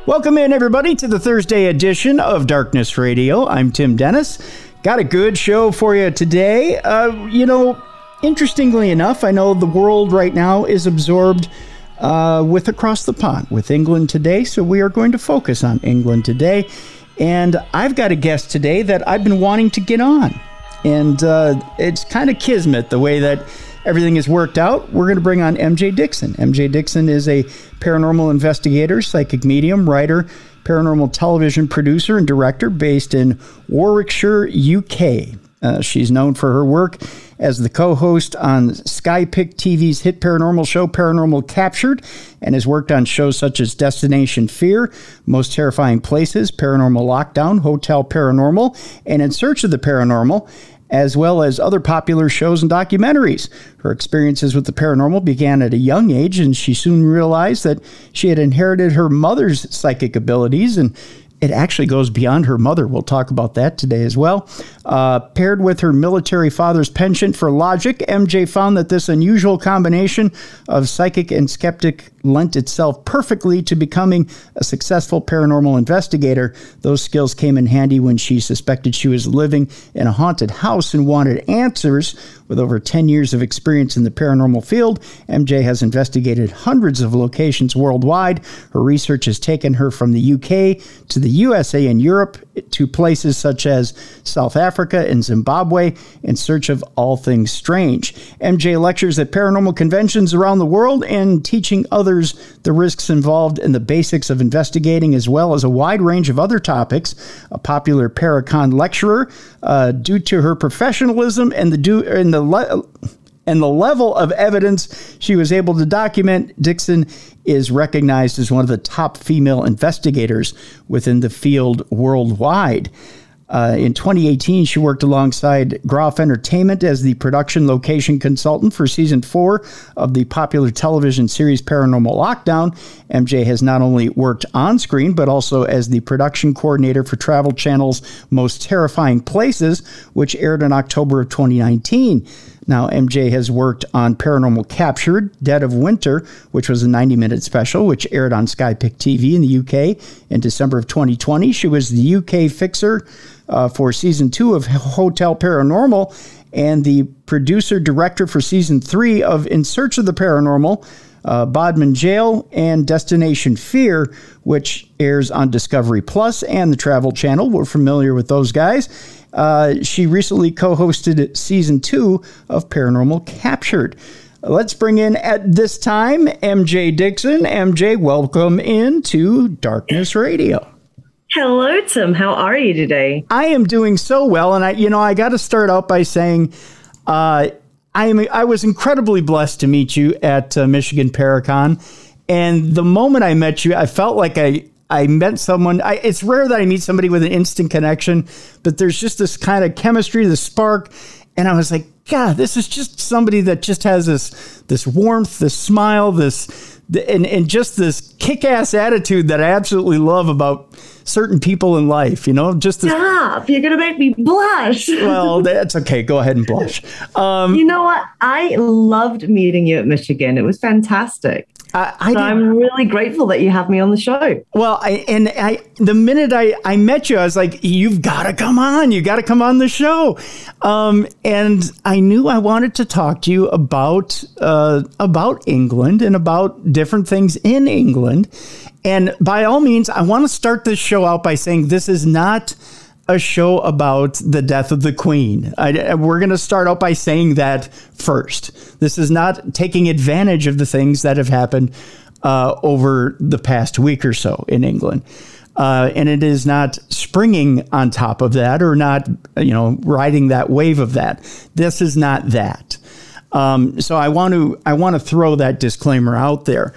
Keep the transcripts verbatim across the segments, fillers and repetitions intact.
Welcome in, everybody, to the Thursday edition of Darkness Radio. I'm Tim Dennis. Got a good show for you today. Uh, you know, interestingly enough, I know the world right now is absorbed uh, with across the pond, with England today, so we are going to focus on England today. And I've got a guest today that I've been wanting to get on. And uh, it's kind of kismet the way that everything has worked out. We're going to bring on M J Dixon. M J Dixon is a paranormal investigator, psychic medium, writer, paranormal television producer, and director based in Warwickshire, U K. Uh, she's known for her work as the co-host on Skypick T V's hit paranormal show Paranormal Captured, and has worked on shows such as Destination Fear, Most Terrifying Places, Paranormal Lockdown, Hotel Paranormal, and In Search of the Paranormal, as well as other popular shows and documentaries. Her experiences with the paranormal began at a young age, and she soon realized that she had inherited her mother's psychic abilities, and it actually goes beyond her mother. We'll talk about that today as well. Uh, paired with her military father's penchant for logic, M J found that this unusual combination of psychic and skeptic lent itself perfectly to becoming a successful paranormal investigator. Those skills came in handy when she suspected she was living in a haunted house and wanted answers. With over ten years of experience in the paranormal field, M J has investigated hundreds of locations worldwide. Her research has taken her from the U K to the U S A and Europe to places such as South Africa and Zimbabwe in search of all things strange. M J lectures at paranormal conventions around the world and teaching others the risks involved in the basics of investigating, as well as a wide range of other topics. A popular Paracon lecturer, uh, due to her professionalism and the do and the le- and the level of evidence she was able to document, Dixon is recognized as one of the top female investigators within the field worldwide. Uh, in twenty eighteen, she worked alongside Groff Entertainment as the production location consultant for season four of the popular television series Paranormal Lockdown. M J has not only worked on screen, but also as the production coordinator for Travel Channel's Most Terrifying Places, which aired in October of twenty nineteen. Now, M J has worked on Paranormal Captured, Dead of Winter, which was a ninety-minute special, which aired on Skypick T V in the U K in December of twenty twenty. She was the U K fixer uh, for season two of Hotel Paranormal and the producer-director for season three of In Search of the Paranormal, uh, Bodmin Jail, and Destination Fear, which airs on Discovery Plus and the Travel Channel. We're familiar with those guys. Uh, she recently co-hosted season two of Paranormal Captured. Let's bring in at this time M J Dixon. M J, welcome into Darkness Radio. Hello, Tim. How are you today? I am doing so well, and I, you know, I got to start out by saying, uh, I am. I was incredibly blessed to meet you at uh, Michigan Paracon, and the moment I met you, I felt like I. I met someone. I, it's rare that I meet somebody with an instant connection, but there's just this kind of chemistry, this spark. And I was like, God, this is just somebody that just has this, this warmth, this smile, this, and, and just this kick-ass attitude that I absolutely love about certain people in life, you know, just this. Stop, you're going to make me blush. Well, that's okay. Go ahead and blush. Um, you know what? I loved meeting you at Michigan. It was fantastic. I, I so I'm really grateful that you have me on the show. Well, I, and I, the minute I, I met you, I was like, you've got to come on. You got to come on the show. Um, and I knew I wanted to talk to you about, uh, about England and about different things in England. And by all means, I want to start this show out by saying this is not a show about the death of the Queen. I, we're going to start out by saying that first. This is not taking advantage of the things that have happened uh, over the past week or so in England. Uh, and it is not springing on top of that or not, you know, riding that wave of that. This is not that. Um, so I want to I want to throw that disclaimer out there.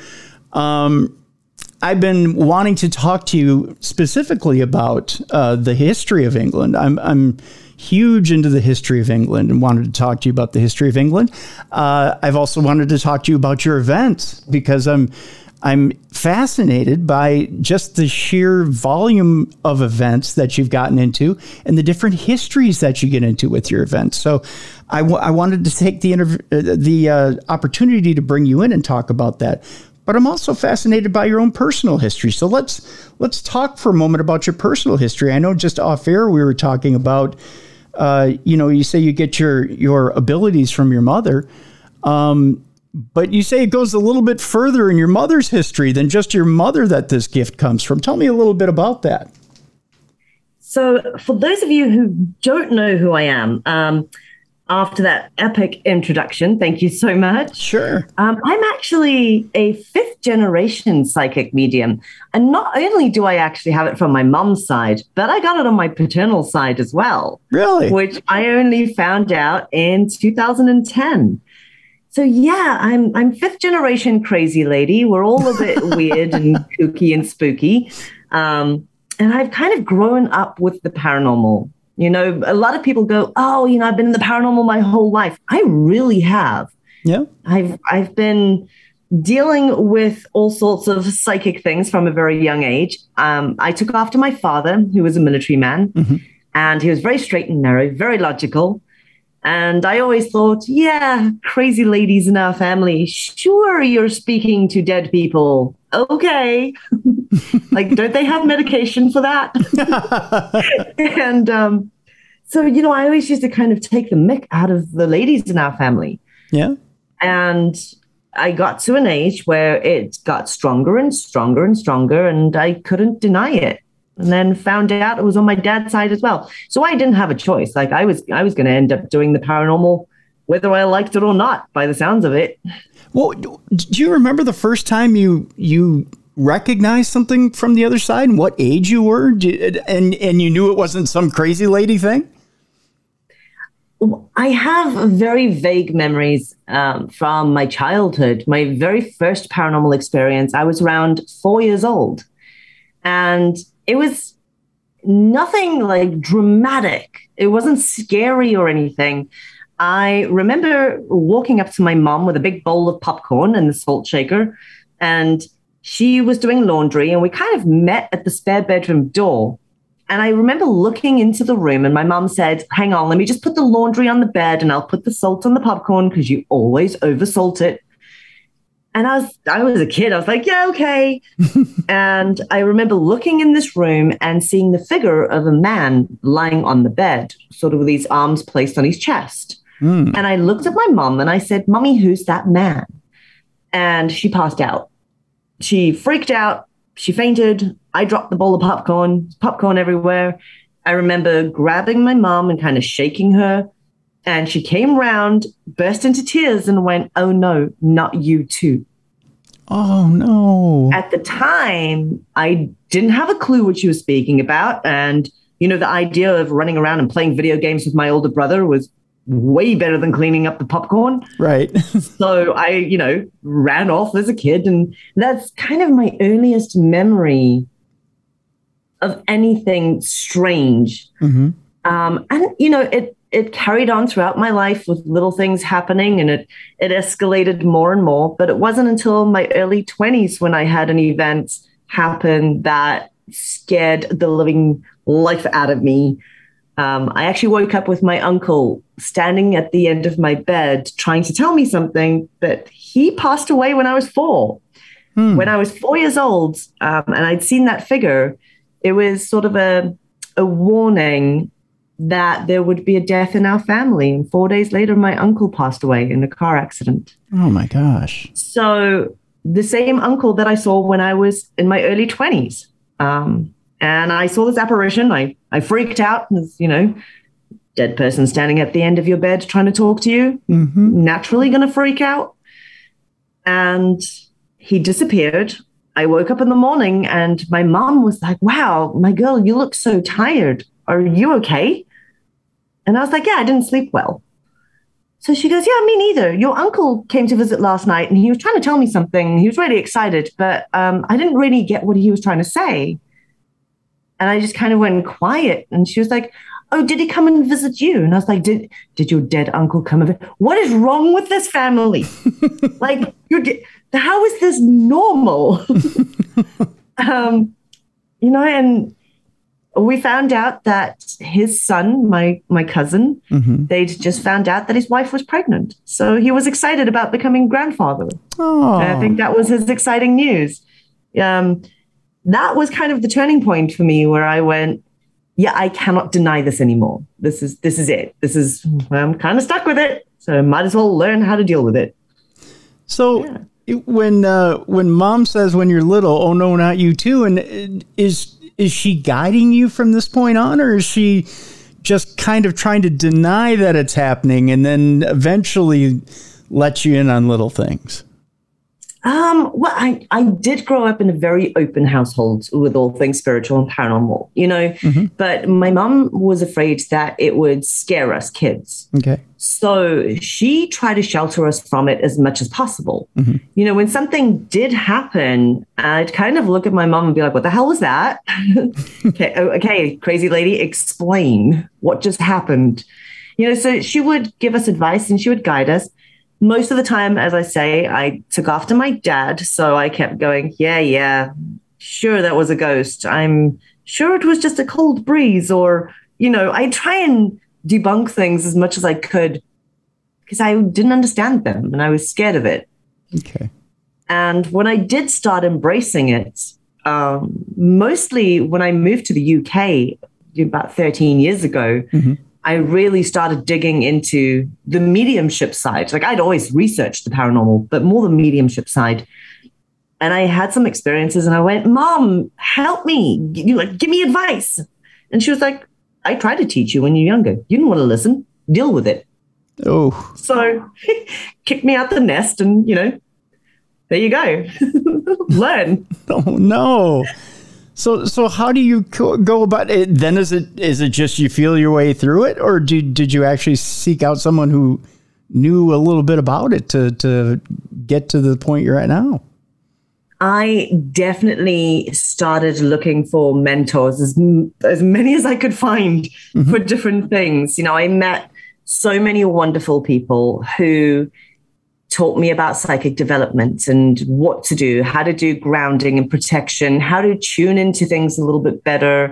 Um, I've been wanting to talk to you specifically about uh, the history of England. I'm I'm huge into the history of England and wanted to talk to you about the history of England. Uh, I've also wanted to talk to you about your events because I'm I'm fascinated by just the sheer volume of events that you've gotten into and the different histories that you get into with your events. So I, w- I wanted to take the interv- uh, the uh, opportunity to bring you in and talk about that. but I'm also fascinated by your own personal history. So let's let's talk for a moment about your personal history. I know just off air we were talking about, uh, you know, you say you get your your abilities from your mother, um, but you say it goes a little bit further in your mother's history than just your mother that this gift comes from. Tell me a little bit about that. So for those of you who don't know who I am, um, after that epic introduction, thank you so much. Sure. Um, I'm actually a fifth generation psychic medium. And not only do I actually have it from my mom's side, but I got it on my paternal side as well. Really? Which I only found out in two thousand ten. So yeah, I'm I'm fifth generation crazy lady. We're all a bit weird and kooky and spooky. Um, and I've kind of grown up with the paranormal. You know, a lot of people go, oh, you know, I've been in the paranormal my whole life. I really have. Yeah. I've I've been dealing with all sorts of psychic things from a very young age. Um, I took after my father, who was a military man, mm-hmm. and he was very straight and narrow, very logical. And I always thought, yeah, crazy ladies in our family. Sure, you're speaking to dead people. Okay. Like, don't they have medication for that? and um, so, you know, I always used to kind of take the mick out of the ladies in our family. Yeah. And I got to an age where it got stronger and stronger and stronger, and I couldn't deny it. And then found out it was on my dad's side as well. So I didn't have a choice. Like I was, I was going to end up doing the paranormal, whether I liked it or not, by the sounds of it. Well, do you remember the first time you you recognized something from the other side and what age you were? You, and and you knew it wasn't some crazy lady thing? I have very vague memories um, from my childhood. My very first paranormal experience, I was around four years old. And it was nothing like dramatic. It wasn't scary or anything. I remember walking up to my mom with a big bowl of popcorn and the salt shaker, and she was doing laundry, and we kind of met at the spare bedroom door. And I remember looking into the room, and my mom said, hang on, let me just put the laundry on the bed and I'll put the salt on the popcorn because you always oversalt it. And I was I was a kid. I was like, yeah, okay. And I remember looking in this room and seeing the figure of a man lying on the bed, sort of with his arms placed on his chest. Mm. And I looked at my mom and I said, Mommy, who's that man? And she passed out. She freaked out. She fainted. I dropped the bowl of popcorn, popcorn everywhere. I remember grabbing my mom and kind of shaking her. And she came round, burst into tears and went, oh, no, not you too. Oh, no. At the time, I didn't have a clue what she was speaking about. And, you know, the idea of running around and playing video games with my older brother was way better than cleaning up the popcorn. Right. So I, you know, ran off as a kid. And that's kind of my earliest memory of anything strange. Mm-hmm. Um, and, you know, it, It carried on throughout my life with little things happening, and it it escalated more and more. But it wasn't until my early twenties when I had an event happen that scared the living life out of me. Um, I actually woke up with my uncle standing at the end of my bed trying to tell me something, but he passed away when I was four. Hmm. When I was four years old, um, and I'd seen that figure, it was sort of a, a warning that there would be a death in our family. And four days later, my uncle passed away in a car accident. Oh, my gosh. So the same uncle that I saw when I was in my early twenties. Um, and I saw this apparition. I, I freaked out. As, you know, dead person standing at the end of your bed trying to talk to you. Mm-hmm. Naturally going to freak out. And he disappeared. I woke up in the morning and my mom was like, wow, my girl, you look so tired. Are you okay? And I was like, yeah, I didn't sleep well. So she goes, yeah, me neither. Your uncle came to visit last night and he was trying to tell me something. He was really excited, but um, I didn't really get what he was trying to say. And I just kind of went quiet. And she was like, oh, did he come and visit you? And I was like, did did your dead uncle come and visit? What is wrong with this family? Like, you're de- how is this normal? um, you know, and we found out that his son, my my cousin, mm-hmm. they'd just found out that his wife was pregnant. So he was excited about becoming grandfather. Oh. I think that was his exciting news. Um, that was kind of the turning point for me where I went, yeah, I cannot deny this anymore. This is this is it. This is, I'm kind of stuck with it. So I might as well learn how to deal with it. So yeah. when uh, when mom says when you're little, oh no, not you too, and is is she guiding you from this point on, or is she just kind of trying to deny that it's happening and then eventually let you in on little things? Um, well, I, I did grow up in a very open household with all things spiritual and paranormal, you know, mm-hmm. but my mom was afraid that it would scare us kids. Okay. So she tried to shelter us from it as much as possible. Mm-hmm. You know, when something did happen, I'd kind of look at my mom and be like, what the hell was that? okay, okay, crazy lady, explain what just happened. You know, so she would give us advice and she would guide us. Most of the time, as I say, I took after my dad. So I kept going, yeah, yeah, sure, that was a ghost. I'm sure it was just a cold breeze. Or, you know, I try and debunk things as much as I could because I didn't understand them and I was scared of it. Okay. And when I did start embracing it, um, mostly when I moved to the U K about thirteen years ago, mm-hmm. I really started digging into the mediumship side. Like I'd always researched the paranormal, but more the mediumship side. And I had some experiences and I went, Mom, help me. You like, give me advice. And she was like, I tried to teach you when you're younger. You didn't want to listen. Deal with it. Oh. So kicked me out the nest and, you know, there you go. Learn. Oh, no. So, so how do you go about it? Then is it is it just you feel your way through it, or did did you actually seek out someone who knew a little bit about it to to get to the point you're at now? I definitely started looking for mentors, as as many as I could find mm-hmm. for different things. You know, I met so many wonderful people who taught me about psychic development and what to do, how to do grounding and protection, how to tune into things a little bit better,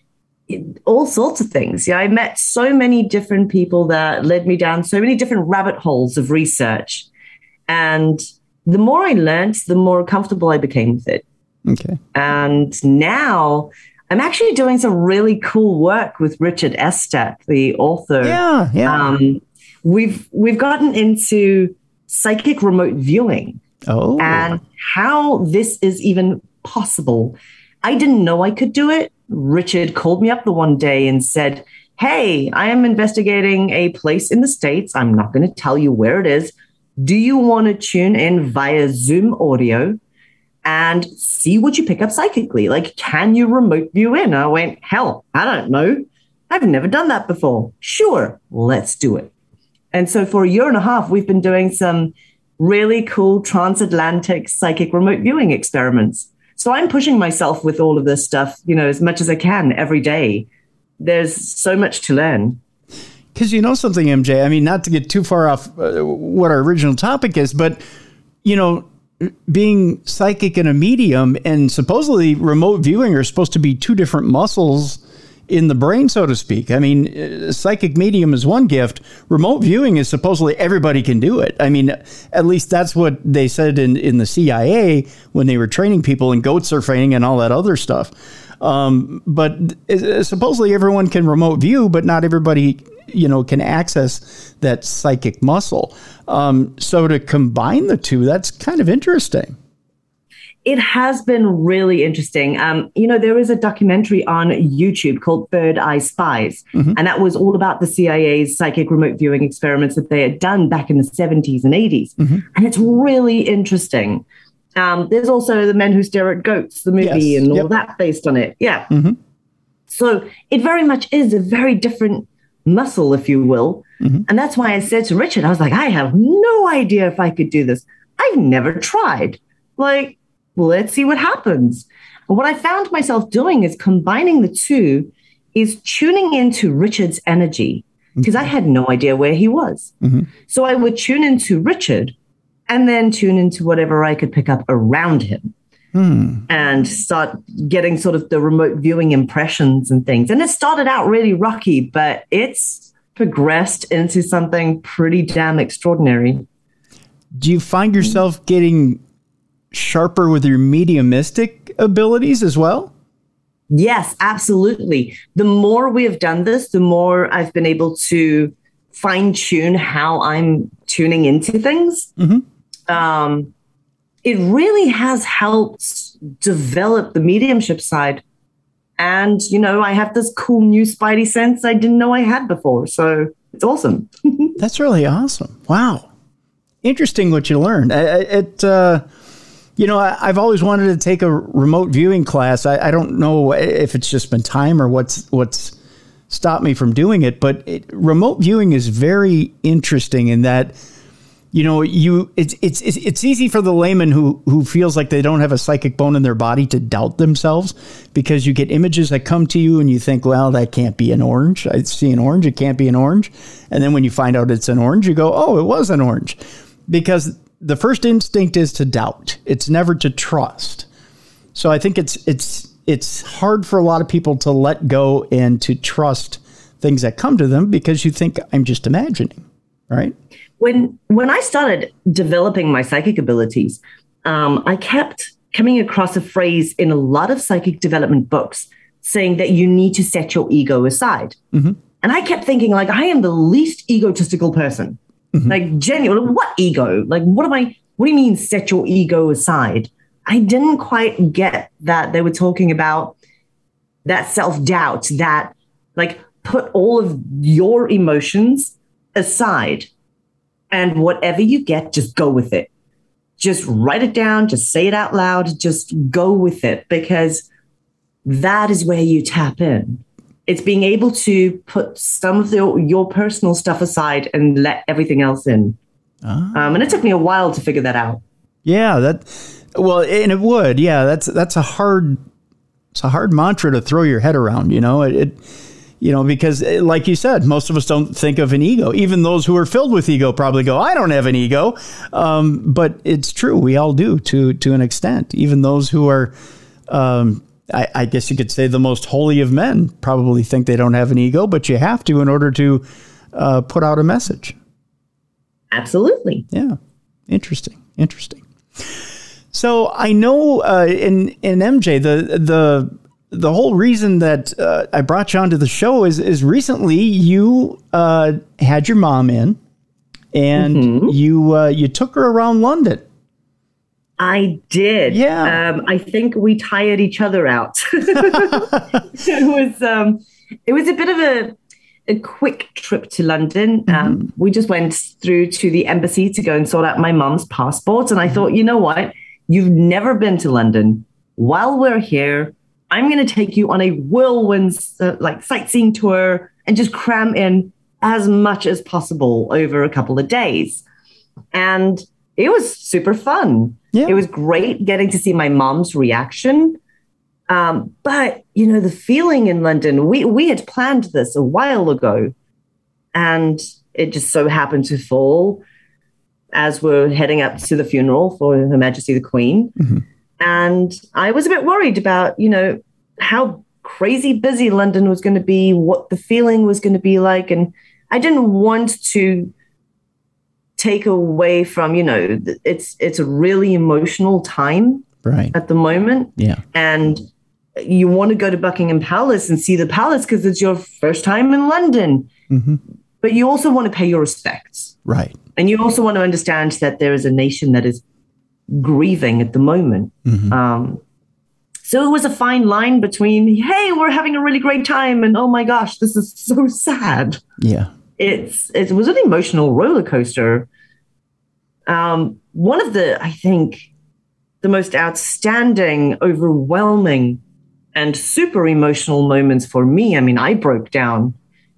all sorts of things. Yeah, I met so many different people that led me down so many different rabbit holes of research. And the more I learned, the more comfortable I became with it. Okay. And now I'm actually doing some really cool work with Richard Estet, the author. Yeah, yeah. Um, we've we've gotten into psychic remote viewing. Oh. And how this is even possible. I didn't know I could do it. Richard called me up the one day and said, hey, I am investigating a place in the States. I'm not going to tell you where it is. Do you want to tune in via Zoom audio and see what you pick up psychically? Like, can you remote view in? I went, hell, I don't know. I've never done that before. Sure, let's do it. And so for a year and a half, we've been doing some really cool transatlantic psychic remote viewing experiments. So I'm pushing myself with all of this stuff, you know, as much as I can every day. There's so much to learn. Because you know something, M J, I mean, not to get too far off uh, what our original topic is, but, you know, being psychic and a medium and supposedly remote viewing are supposed to be two different muscles in the brain, so to speak. I mean, uh, psychic medium is one gift. Remote viewing is supposedly everybody can do it. I mean, at least that's what they said in, in the C I A when they were training people in goat surfing and all that other stuff. Um, but uh, supposedly everyone can remote view, but not everybody, you know, can access that psychic muscle. Um, so to combine the two, that's kind of interesting. It has been really interesting. Um, you know, there is a documentary on YouTube called Third Eye Spies, mm-hmm. and that was all about the C I A's psychic remote viewing experiments that they had done back in the seventies and eighties. Mm-hmm. And it's really interesting. Um, there's also The Men Who Stare at Goats, the movie, yes. and all yep. that based on it. Yeah. Mm-hmm. So it very much is a very different muscle, if you will. Mm-hmm. And that's why I said to Richard, I was like, I have no idea if I could do this. I've never tried. Like, well, let's see what happens. And what I found myself doing is combining the two is tuning into Richard's energy, because okay. I had no idea where he was. Mm-hmm. So I would tune into Richard and then tune into whatever I could pick up around him. Hmm. and start getting sort of the remote viewing impressions and things. And it started out really rocky, but it's progressed into something pretty damn extraordinary. Do you find yourself getting sharper with your mediumistic abilities as well? Yes, absolutely. The more we have done this, the more I've been able to fine tune how I'm tuning into things. Mm-hmm. Um, it really has helped develop the mediumship side. And, you know, I have this cool new spidey sense I didn't know I had before. So it's awesome. That's really awesome. Wow. Interesting what you learned. It, uh, you know, I, I've always wanted to take a remote viewing class. I, I don't know if it's just been time or what's what's stopped me from doing it, but it, remote viewing is very interesting in that, you know, you it's it's it's it's easy for the layman who who feels like they don't have a psychic bone in their body to doubt themselves, because you get images that come to you and you think, well, that can't be an orange. I see an orange. It can't be an orange. And then when you find out it's an orange, you go, oh, it was an orange. Because the first instinct is to doubt. It's never to trust. So I think it's it's it's hard for a lot of people to let go and to trust things that come to them, because you think, I'm just imagining, right? When when I started developing my psychic abilities, um, I kept coming across a phrase in a lot of psychic development books saying that you need to set your ego aside. Mm-hmm. And I kept thinking, like, I am the least egotistical person. Mm-hmm. Like, genuine, what ego? Like, what am I, what do you mean set your ego aside? I didn't quite get that they were talking about that self-doubt, that, like, put all of your emotions aside and whatever you get, just go with it. Just write it down, just say it out loud, just go with it, because that is where you tap in. It's being able to put some of the, your personal stuff aside and let everything else in. Ah. Um, and it took me a while to figure that out. Yeah, that well, and it would. Yeah, that's that's a hard it's a hard mantra to throw your head around. You know, it, it you know, because like you said, most of us don't think of an ego. Even those who are filled with ego probably go, I don't have an ego. Um, but it's true, we all do to to an extent. Even those who are. Um, I, I guess you could say the most holy of men probably think they don't have an ego, but you have to in order to uh, put out a message. Absolutely. Yeah. Interesting. Interesting. So I know uh, in in M J, the the the whole reason that uh, I brought you onto the show is is recently you uh, had your mom in, and mm-hmm. you uh, you took her around London. I did. Yeah. Um, I think we tired each other out. it was um, it was a bit of a a quick trip to London. Mm-hmm. Um, we just went through to the embassy to go and sort out my mom's passport. And I thought, you know what? You've never been to London. While we're here, I'm going to take you on a whirlwind uh, like sightseeing tour and just cram in as much as possible over a couple of days. And it was super fun. Yeah. It was great getting to see my mom's reaction. Um, but, you know, the feeling in London, we, we had planned this a while ago, and it just so happened to fall as we're heading up to the funeral for Her Majesty the Queen. Mm-hmm. And I was a bit worried about, you know, how crazy busy London was going to be, what the feeling was going to be like. And I didn't want to take away from, you know, it's it's a really emotional time right at the moment. Yeah. And you want to go to Buckingham Palace and see the palace because it's your first time in London. Mm-hmm. But you also want to pay your respects. Right. And you also want to understand that there is a nation that is grieving at the moment. Mm-hmm. Um, so it was a fine line between, hey, we're having a really great time, and oh my gosh, this is so sad. Yeah. It's it was an emotional roller coaster. Um, one of the, I think, the most outstanding, overwhelming, and super emotional moments for me, I mean, I broke down,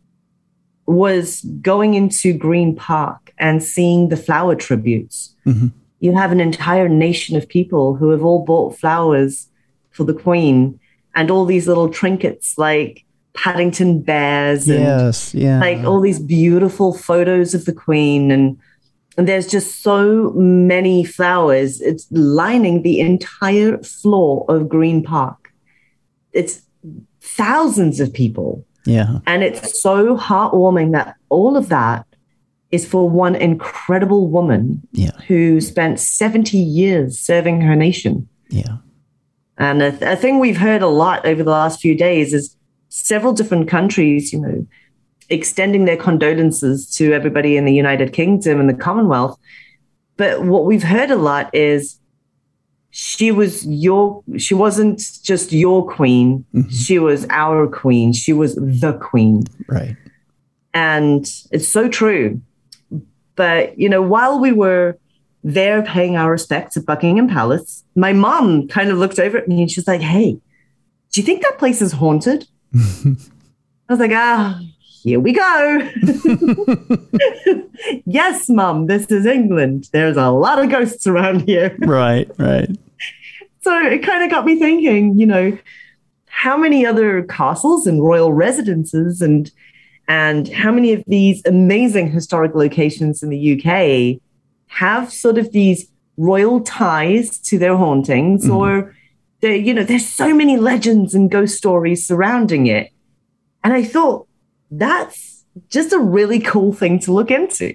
was going into Green Park and seeing the flower tributes. Mm-hmm. You have an entire nation of people who have all bought flowers for the Queen, and all these little trinkets like Paddington bears and yes, yeah. like all these beautiful photos of the Queen. And And there's just so many flowers. It's lining the entire floor of Green Park. It's thousands of people. Yeah. And it's so heartwarming that all of that is for one incredible woman yeah. who spent seventy years serving her nation. Yeah. And a, th- a thing we've heard a lot over the last few days is several different countries, you know, extending their condolences to everybody in the United Kingdom and the Commonwealth. But what we've heard a lot is she was your, she wasn't just your queen. Mm-hmm. She was our queen. She was the queen. Right. And it's so true. But, you know, while we were there paying our respects at Buckingham Palace, my mom kind of looked over at me and she's like, hey, do you think that place is haunted? I was like, ah, here we go. Yes, Mum, this is England. There's a lot of ghosts around here. Right, right. So it kind of got me thinking, you know, how many other castles and royal residences and and how many of these amazing historic locations in the U K have sort of these royal ties to their hauntings, mm-hmm. or, you know, there's so many legends and ghost stories surrounding it. And I thought, that's just a really cool thing to look into.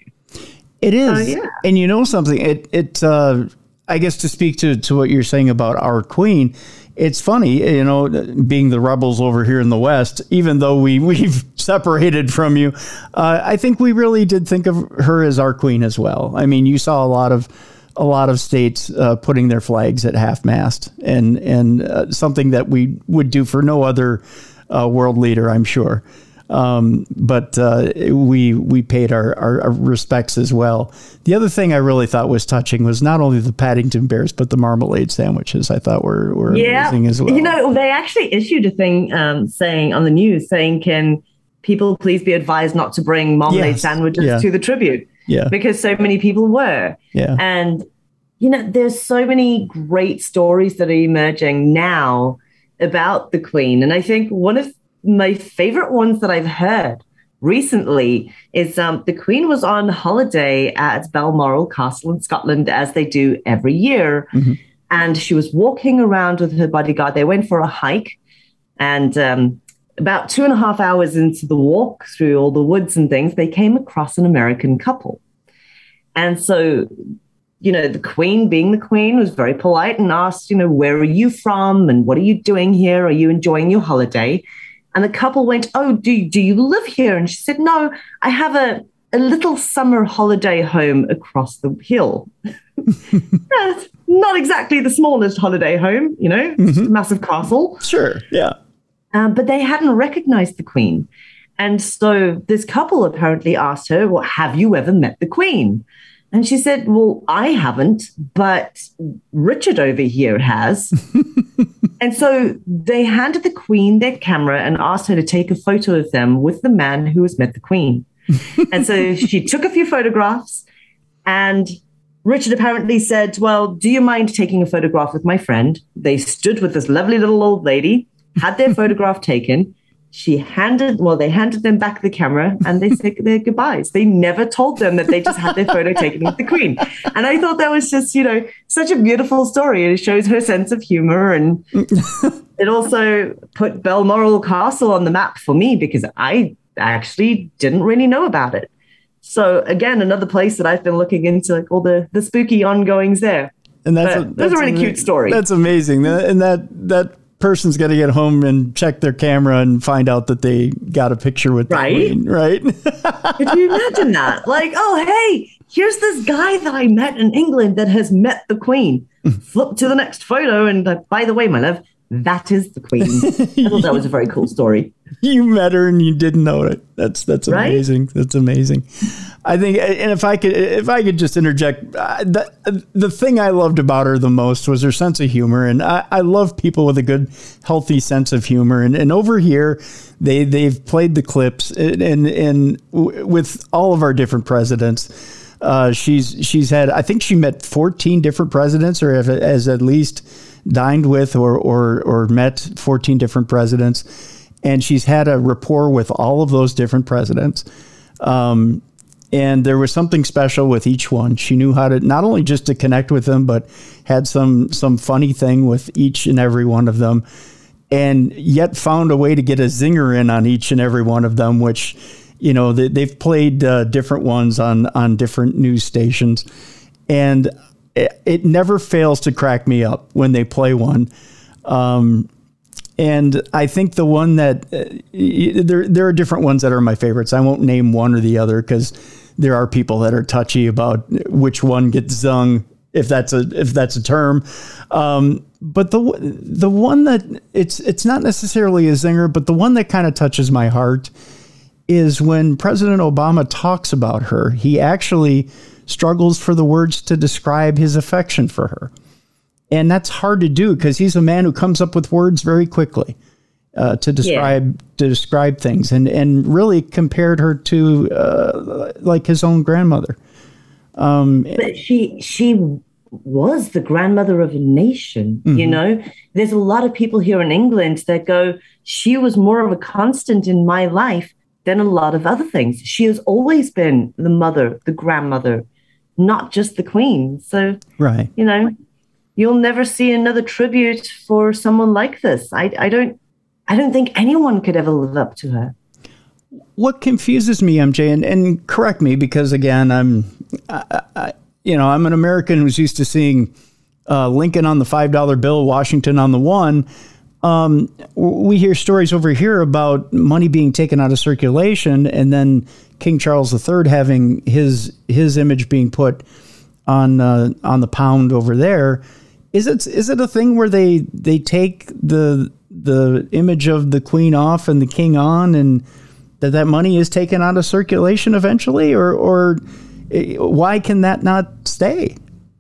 It is. Uh, yeah. And you know something, it, it uh, I guess to speak to, to what you're saying about our queen, it's funny, you know, being the rebels over here in the West, even though we, we've separated from you, uh, I think we really did think of her as our queen as well. I mean, you saw a lot of a lot of states uh, putting their flags at half-mast, and, and uh, something that we would do for no other uh, world leader, I'm sure. Um, but uh, we we paid our, our, our respects as well. The other thing I really thought was touching was not only the Paddington Bears, but the marmalade sandwiches I thought were, were yeah. amazing as well. You know, they actually issued a thing um, saying on the news saying, can people please be advised not to bring marmalade yes. sandwiches yeah. to the tribute? Yeah. Because so many people were. Yeah. And, you know, there's so many great stories that are emerging now about the Queen. And I think one of my favorite ones that I've heard recently is um, the Queen was on holiday at Balmoral Castle in Scotland, as they do every year. Mm-hmm. And she was walking around with her bodyguard. They went for a hike. And um, about two and a half hours into the walk through all the woods and things, they came across an American couple. And so, you know, the Queen, being the Queen, was very polite and asked, you know, where are you from? And what are you doing here? Are you enjoying your holiday? And the couple went, oh, do, do you live here? And she said, no, I have a, a little summer holiday home across the hill. Yeah, not exactly the smallest holiday home, you know, mm-hmm. just a massive castle. Sure, yeah. Um, but they hadn't recognized the Queen. And so this couple apparently asked her, well, have you ever met the Queen? And she said, well, I haven't, but Richard over here has. And so they handed the Queen their camera and asked her to take a photo of them with the man who has met the Queen. And so she took a few photographs, and Richard apparently said, well, do you mind taking a photograph with my friend? They stood with this lovely little old lady, had their photograph taken. She handed, well, they handed them back the camera and they said their goodbyes. They never told them that they just had their photo taken with the Queen. And I thought that was just, you know, such a beautiful story. It shows her sense of humor. And it also put Balmoral Castle on the map for me because I actually didn't really know about it. So again, another place that I've been looking into, like all the, the spooky ongoings there. And that's, a, that's that's a really ama- cute story. That's amazing. And that, that, person's got to get home and check their camera and find out that they got a picture with the right? Queen, right? Could you imagine that? Like, oh, hey, here's this guy that I met in England that has met the Queen. Flip to the next photo and uh, by the way, my love, that is the Queen. I thought that was a very cool story. You met her and you didn't know it. That's that's amazing. Right? That's amazing. I think, and if I could, if I could just interject, uh, the the thing I loved about her the most was her sense of humor, and I, I love people with a good, healthy sense of humor. And, and over here, they they've played the clips, and and, and w- with all of our different presidents, uh, she's she's had, I think she met fourteen different presidents, or has at least dined with or or or met fourteen different presidents, and she's had a rapport with all of those different presidents. Um, and there was something special with each one. She knew how to not only just to connect with them, but had some some funny thing with each and every one of them, and yet found a way to get a zinger in on each and every one of them, which, you know, they, they've played uh, different ones on, on different news stations, and it, it never fails to crack me up when they play one. Um, and I think the one that uh, there, there are different ones that are my favorites. I won't name one or the other because there are people that are touchy about which one gets zung, if that's a, if that's a term. Um, but the, the one that it's, it's not necessarily a zinger, but the one that kind of touches my heart is when President Obama talks about her. He actually struggles for the words to describe his affection for her. And that's hard to do because he's a man who comes up with words very quickly uh, to describe yeah. to describe things, and, and really compared her to uh, like his own grandmother. Um, but she she was the grandmother of a nation, mm-hmm. you know? There's a lot of people here in England that go, she was more of a constant in my life than a lot of other things. She has always been the mother, the grandmother, not just the queen. So, right. you know, you'll never see another tribute for someone like this. I, I don't, I don't think anyone could ever live up to her. What confuses me, M J, and, and correct me, because again, I'm, I, I, you know, I'm an American who's used to seeing uh, Lincoln on the five dollar bill, Washington on the one. Um, we hear stories over here about money being taken out of circulation, and then King Charles the Third having his his image being put on uh, on the pound over there. Is it is it a thing where they they take the the image of the queen off and the king on, and that that money is taken out of circulation eventually, or or why can that not stay?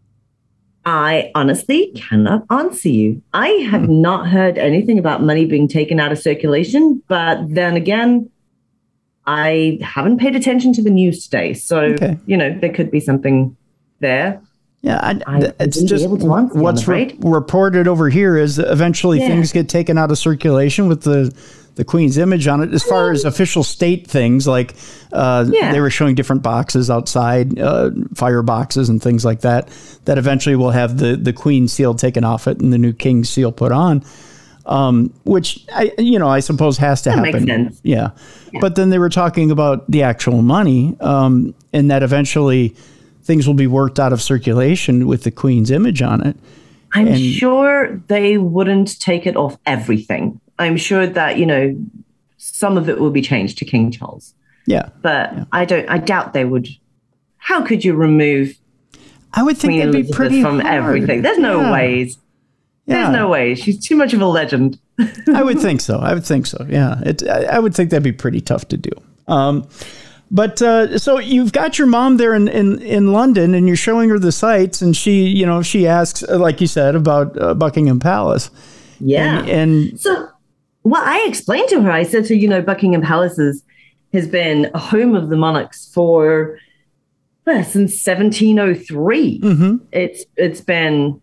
I honestly cannot answer you. I have hmm. not heard anything about money being taken out of circulation, but then again, I haven't paid attention to the news today. So, okay. you know, there could be something there. Yeah, I, I it's just able to answer, what's re- reported over here is eventually yeah. things get taken out of circulation with the the Queen's image on it. As far as official state things, like uh, yeah. they were showing different boxes outside, uh, fire boxes and things like that, that eventually will have the, the Queen seal taken off it and the new King seal put on, um, which, I you know, I suppose has to that happen. Makes sense. Yeah. yeah. But then they were talking about the actual money, um, and that eventually things will be worked out of circulation with the Queen's image on it. I'm and, sure they wouldn't take it off everything. I'm sure that, you know, some of it will be changed to King Charles. Yeah. But yeah. I don't, I doubt they would. How could you remove I would think Queen that'd be Elizabeth pretty from hard. everything? There's no yeah. ways. Yeah. There's no way. She's too much of a legend. I would think so. I would think so. Yeah. It, I, I would think that'd be pretty tough to do. Um, But uh, so you've got your mom there in, in, in London, and you're showing her the sights, and she, you know, she asks, like you said, about uh, Buckingham Palace. Yeah. And, and so, well, I explained to her, I said to, you know, Buckingham Palace is, has been a home of the monarchs for well, since seventeen oh three. Mm-hmm. It's it's been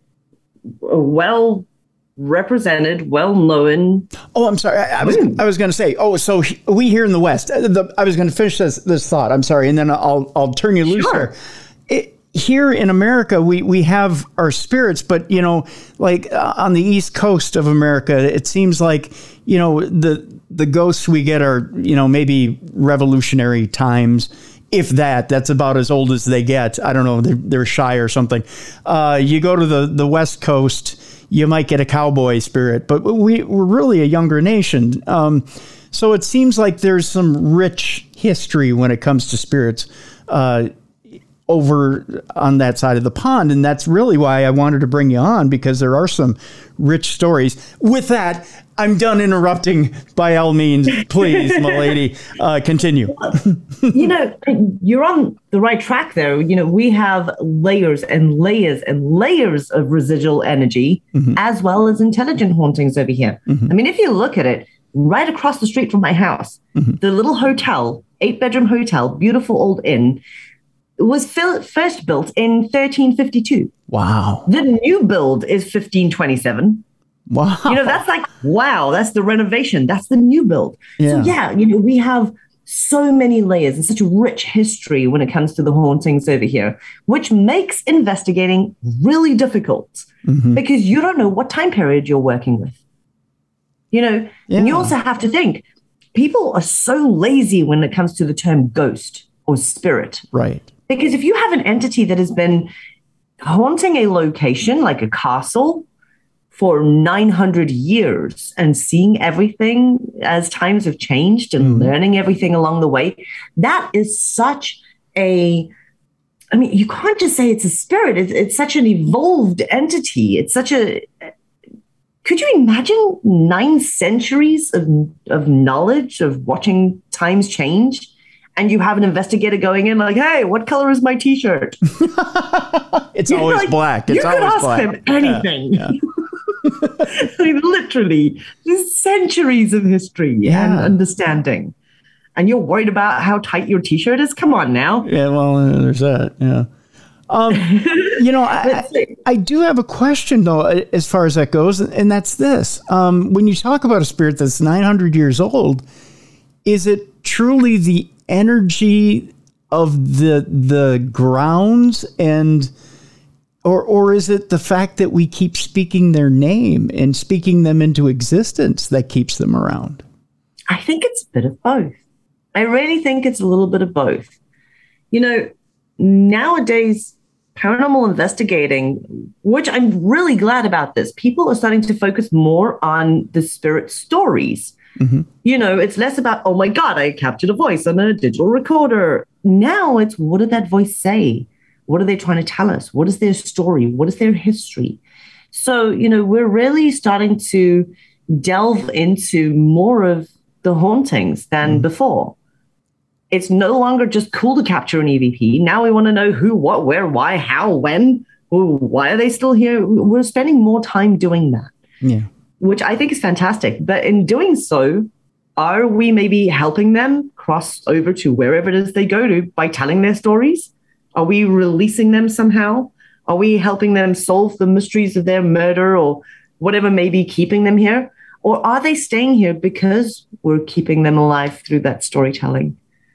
a well represented, well known. Oh, I'm sorry. I, I was I was going to say. Oh, so we here in the West. The, I was going to finish this this thought. I'm sorry, and then I'll I'll turn you loose sure. here. It, here in America, we we have our spirits, but you know, like uh, on the East Coast of America, it seems like you know the the ghosts we get are you know maybe Revolutionary times. If that, that's about as old as they get. I don't know. They're, they're shy or something. Uh, you go to the the West Coast, you might get a cowboy spirit, but we, we're really a younger nation. Um, so it seems like there's some rich history when it comes to spirits uh, over on that side of the pond. And that's really why I wanted to bring you on, because there are some rich stories. With that, I'm done interrupting by all means. Please, my lady, uh, continue. You know, you're on the right track there. You know, we have layers and layers and layers of residual energy, mm-hmm. as well as intelligent hauntings over here. Mm-hmm. I mean, if you look at it, right across the street from my house, mm-hmm. the little hotel, eight-bedroom hotel, beautiful old inn, was fil- first built in thirteen fifty-two. Wow. The new build is fifteen twenty-seven. Wow. You know, that's like, wow, that's the renovation. That's the new build. Yeah. So, yeah, you know, we have so many layers and such a rich history when it comes to the hauntings over here, which makes investigating really difficult mm-hmm. because you don't know what time period you're working with. You know, yeah. and you also have to think, people are so lazy when it comes to the term ghost or spirit. Right. Because if you have an entity that has been haunting a location like a castle for nine hundred years and seeing everything as times have changed and mm. learning everything along the way, that is such a, I mean, you can't just say it's a spirit. It's, it's such an evolved entity. It's such a, could you imagine nine centuries of, of knowledge of watching times change? And you have an investigator going in like, hey, what color is my T-shirt? It's You're always like, black. It's you always could ask black. him anything. Yeah, yeah. I mean, literally, there's centuries of history yeah. and understanding. And you're worried about how tight your T-shirt is? Come on now. Yeah, well, uh, there's that. Yeah. Um, you know, I, I do have a question, though, as far as that goes, and that's this. Um, when you talk about a spirit that's nine hundred years old, is it truly the energy of the the grounds, and or or is it the fact that we keep speaking their name and speaking them into existence that keeps them around? I think it's a bit of both. I really think it's a little bit of both. You know, nowadays, paranormal investigating, which I'm really glad about this, people are starting to focus more on the spirit stories. Mm-hmm. You know, it's less about, oh my God, I captured a voice on a digital recorder. Now it's, what did that voice say? What are they trying to tell us? What is their story? What is their history? So, you know, we're really starting to delve into more of the hauntings than mm-hmm. before. It's no longer just cool to capture an E V P. Now we want to know who, what, where, why, how, when. Ooh, why are they still here? We're spending more time doing that. Yeah. Which I think is fantastic. But in doing so, are we maybe helping them cross over to wherever it is they go to by telling their stories? Are we releasing them somehow? Are we helping them solve the mysteries of their murder or whatever may be keeping them here? Or are they staying here because we're keeping them alive through that storytelling?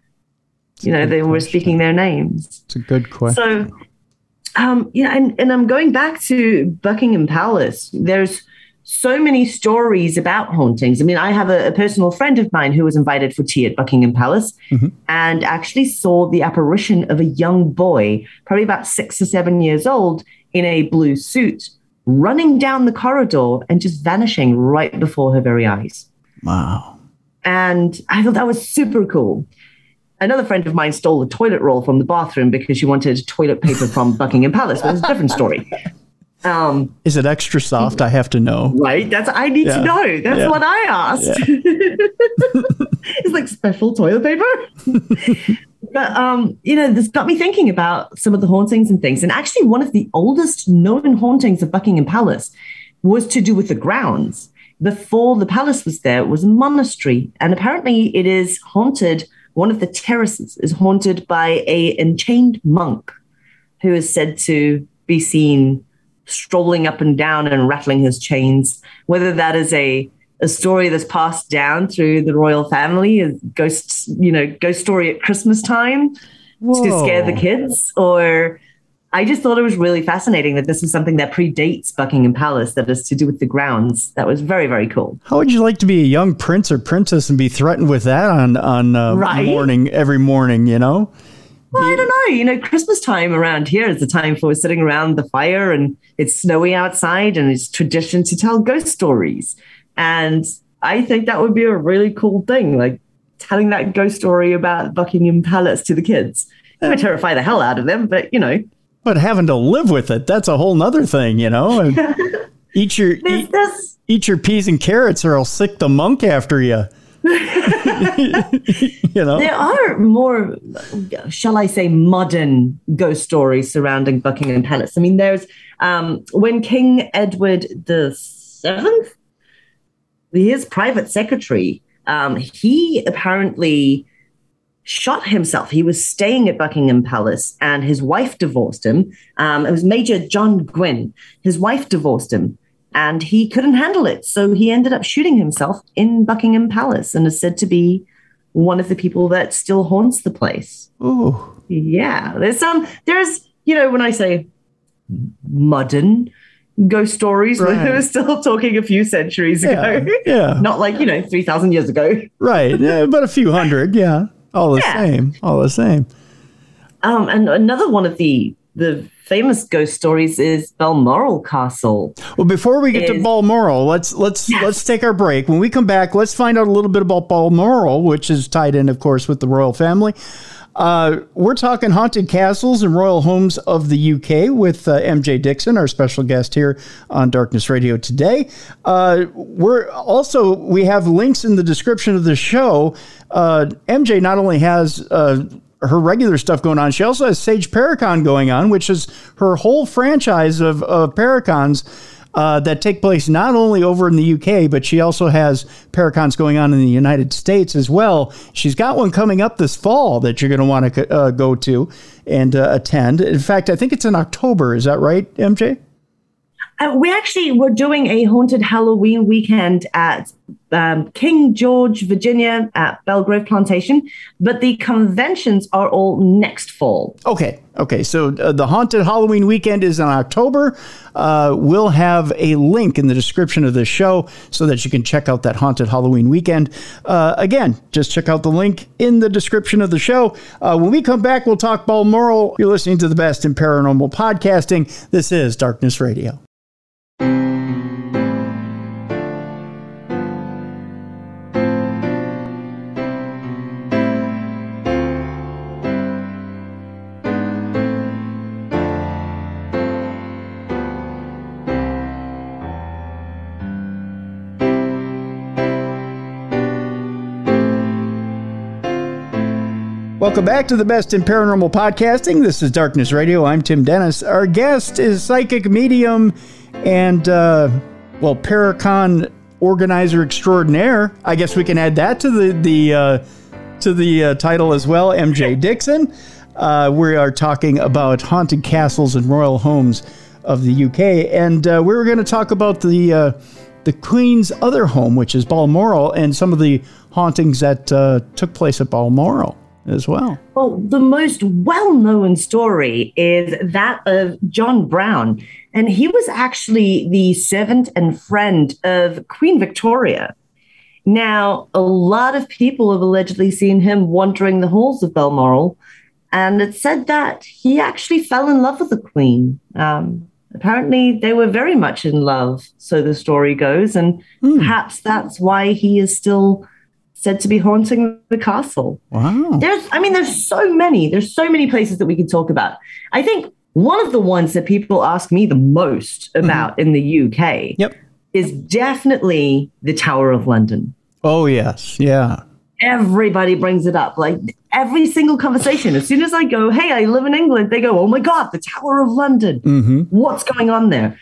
You know, they were speaking their names. It's a good question. So, um, yeah, and, and I'm going back to Buckingham Palace. There's so many stories about hauntings. I mean, I have a, a personal friend of mine who was invited for tea at Buckingham Palace mm-hmm. and actually saw the apparition of a young boy, probably about six or seven years old, in a blue suit, running down the corridor and just vanishing right before her very eyes. Wow. And I thought that was super cool. Another friend of mine stole a toilet roll from the bathroom because she wanted toilet paper from Buckingham Palace, but it's a different story. Um, Is it extra soft? I have to know. Right? That's I need yeah. to know. That's yeah. what I asked. Yeah. It's like special toilet paper. But, um, you know, this got me thinking about some of the hauntings and things. And actually, one of the oldest known hauntings of Buckingham Palace was to do with the grounds. Before the palace was there, it was a monastery. And apparently it is haunted. One of the terraces is haunted by a enchained monk who is said to be seen strolling up and down and rattling his chains. Whether that is a, a story that's passed down through the royal family, a ghost, you know, ghost story at Christmas time Whoa. To scare the kids, or I just thought it was really fascinating that this is something that predates Buckingham Palace, that is to do with the grounds. That was very, very cool. How would you like to be a young prince or princess and be threatened with that on, on uh, right? morning, every morning, you know? Well, I don't know. You know, Christmas time around here is the time for sitting around the fire, and it's snowy outside, and it's tradition to tell ghost stories. And I think that would be a really cool thing, like telling that ghost story about Buckingham Palace to the kids. It would terrify the hell out of them, but, you know. But having to live with it, that's a whole nother thing, you know? And eat your eat, eat your peas and carrots, or I'll sick the monk after you. You know, there are more, shall I say, modern ghost stories surrounding Buckingham Palace. I mean, there's um, when King Edward the Seventh, his private secretary, um, he apparently shot himself. He was staying at Buckingham Palace and his wife divorced him. Um, it was Major John Gwynne. His wife divorced him and he couldn't handle it. So he ended up shooting himself in Buckingham Palace and is said to be one of the people that still haunts the place. Ooh. Yeah. There's some, there's, you know, when I say modern ghost stories, right. we're still talking a few centuries yeah. ago. Yeah. Not like, you know, three thousand years ago. Right. Yeah, but a few hundred. Yeah. All the yeah. same. All the same. Um, and another one of the the famous ghost stories is Balmoral Castle. Well, before we get is, to Balmoral, let's let's yes. let's take our break. When we come back, let's find out a little bit about Balmoral, which is tied in, of course, with the royal family. Uh, we're talking haunted castles and royal homes of the U K with uh, M J Dixon, our special guest here on Darkness Radio today. Uh, we're also, we have links in the description of the show. Uh, M J not only has uh, her regular stuff going on, she also has Sage Paracon going on, which is her whole franchise of, of Paracons Uh, that take place not only over in the U K, but she also has Paracons going on in the United States as well. She's got one coming up this fall that you're going to want to uh, go to and uh, attend. In fact, I think it's in October. Is that right, M J? Uh, we actually were doing a haunted Halloween weekend at um, King George, Virginia, at Belgrove Plantation, but the conventions are all next fall. Okay. Okay. So uh, the haunted Halloween weekend is in October. Uh, we'll have a link in the description of the show so that you can check out that haunted Halloween weekend. Uh, again, just check out the link in the description of the show. Uh, when we come back, we'll talk Balmoral. You're listening to the best in paranormal podcasting. This is Darkness Radio. Welcome back to the best in paranormal podcasting. This is Darkness Radio. I'm Tim Dennis. Our guest is psychic medium and, uh, well, Paracon organizer extraordinaire. I guess we can add that to the the uh, to the uh, title as well. M J Dixon. Uh, we are talking about haunted castles and royal homes of the U K, and uh, we were going to talk about the uh, the Queen's other home, which is Balmoral, and some of the hauntings that uh, took place at Balmoral as well. Well, the most well-known story is that of John Brown, and he was actually the servant and friend of Queen Victoria. Now, a lot of people have allegedly seen him wandering the halls of Balmoral, and it's said that he actually fell in love with the Queen. Um, apparently, they were very much in love, so the story goes, and mm. perhaps that's why he is still said to be haunting the castle. Wow. There's, I mean, there's so many, there's so many places that we could talk about. I think one of the ones that people ask me the most about mm-hmm. in the U K yep. is definitely the Tower of London. Oh, yes. Yeah. Everybody brings it up. Like every single conversation, as soon as I go, hey, I live in England, they go, oh my God, the Tower of London. Mm-hmm. What's going on there?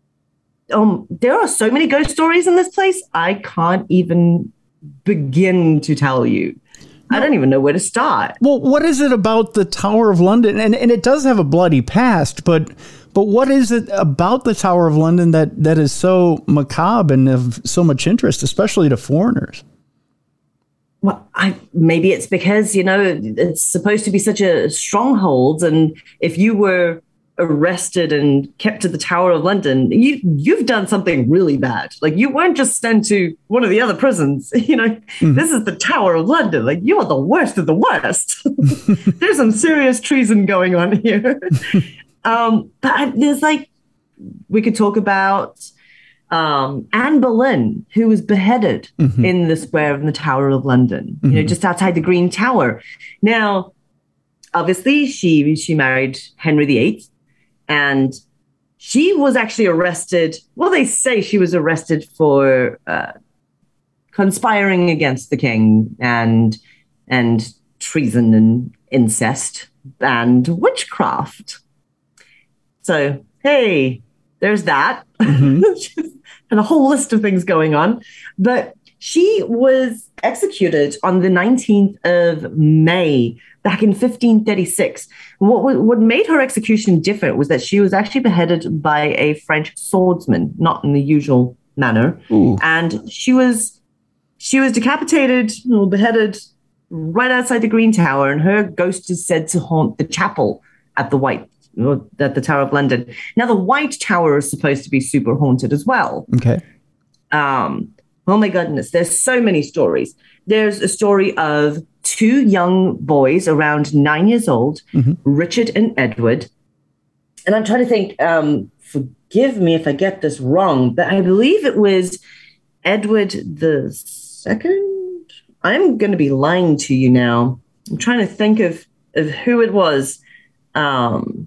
Um, there are so many ghost stories in this place. I can't even begin to tell you. No. I don't even know where to start. Well, what is it about the Tower of London? And and it does have a bloody past, but but what is it about the Tower of London that, that is so macabre and of so much interest, especially to foreigners? Well, I, maybe it's because, you know, it's supposed to be such a stronghold. And if you were arrested and kept to the Tower of London, you, you've done something really bad. Like you weren't just sent to one of the other prisons. You know, mm-hmm. This is the Tower of London. Like you are the worst of the worst. There's some serious treason going on here. um, but there's like, we could talk about um, Anne Boleyn, who was beheaded mm-hmm. in the square of the Tower of London, mm-hmm. you know, just outside the Green Tower. Now, obviously, she she married Henry the Eighth. And she was actually arrested. Well, they say she was arrested for uh, conspiring against the king and and treason and incest and witchcraft. So, hey, there's that. Mm-hmm. And a whole list of things going on. But she was executed on the nineteenth of May back in fifteen thirty-six. What, what made her execution different was that she was actually beheaded by a French swordsman, not in the usual manner. Ooh. And she was she was decapitated or beheaded right outside the Green Tower, and her ghost is said to haunt the chapel at the White, at the Tower of London. Now, the White Tower is supposed to be super haunted as well. Okay. Um, oh my goodness, there's so many stories. There's a story of two young boys around nine years old, mm-hmm. Richard and Edward. And I'm trying to think, um, forgive me if I get this wrong, but I believe it was Edward the Second. I'm going to be lying to you now. I'm trying to think of, of who it was. Um,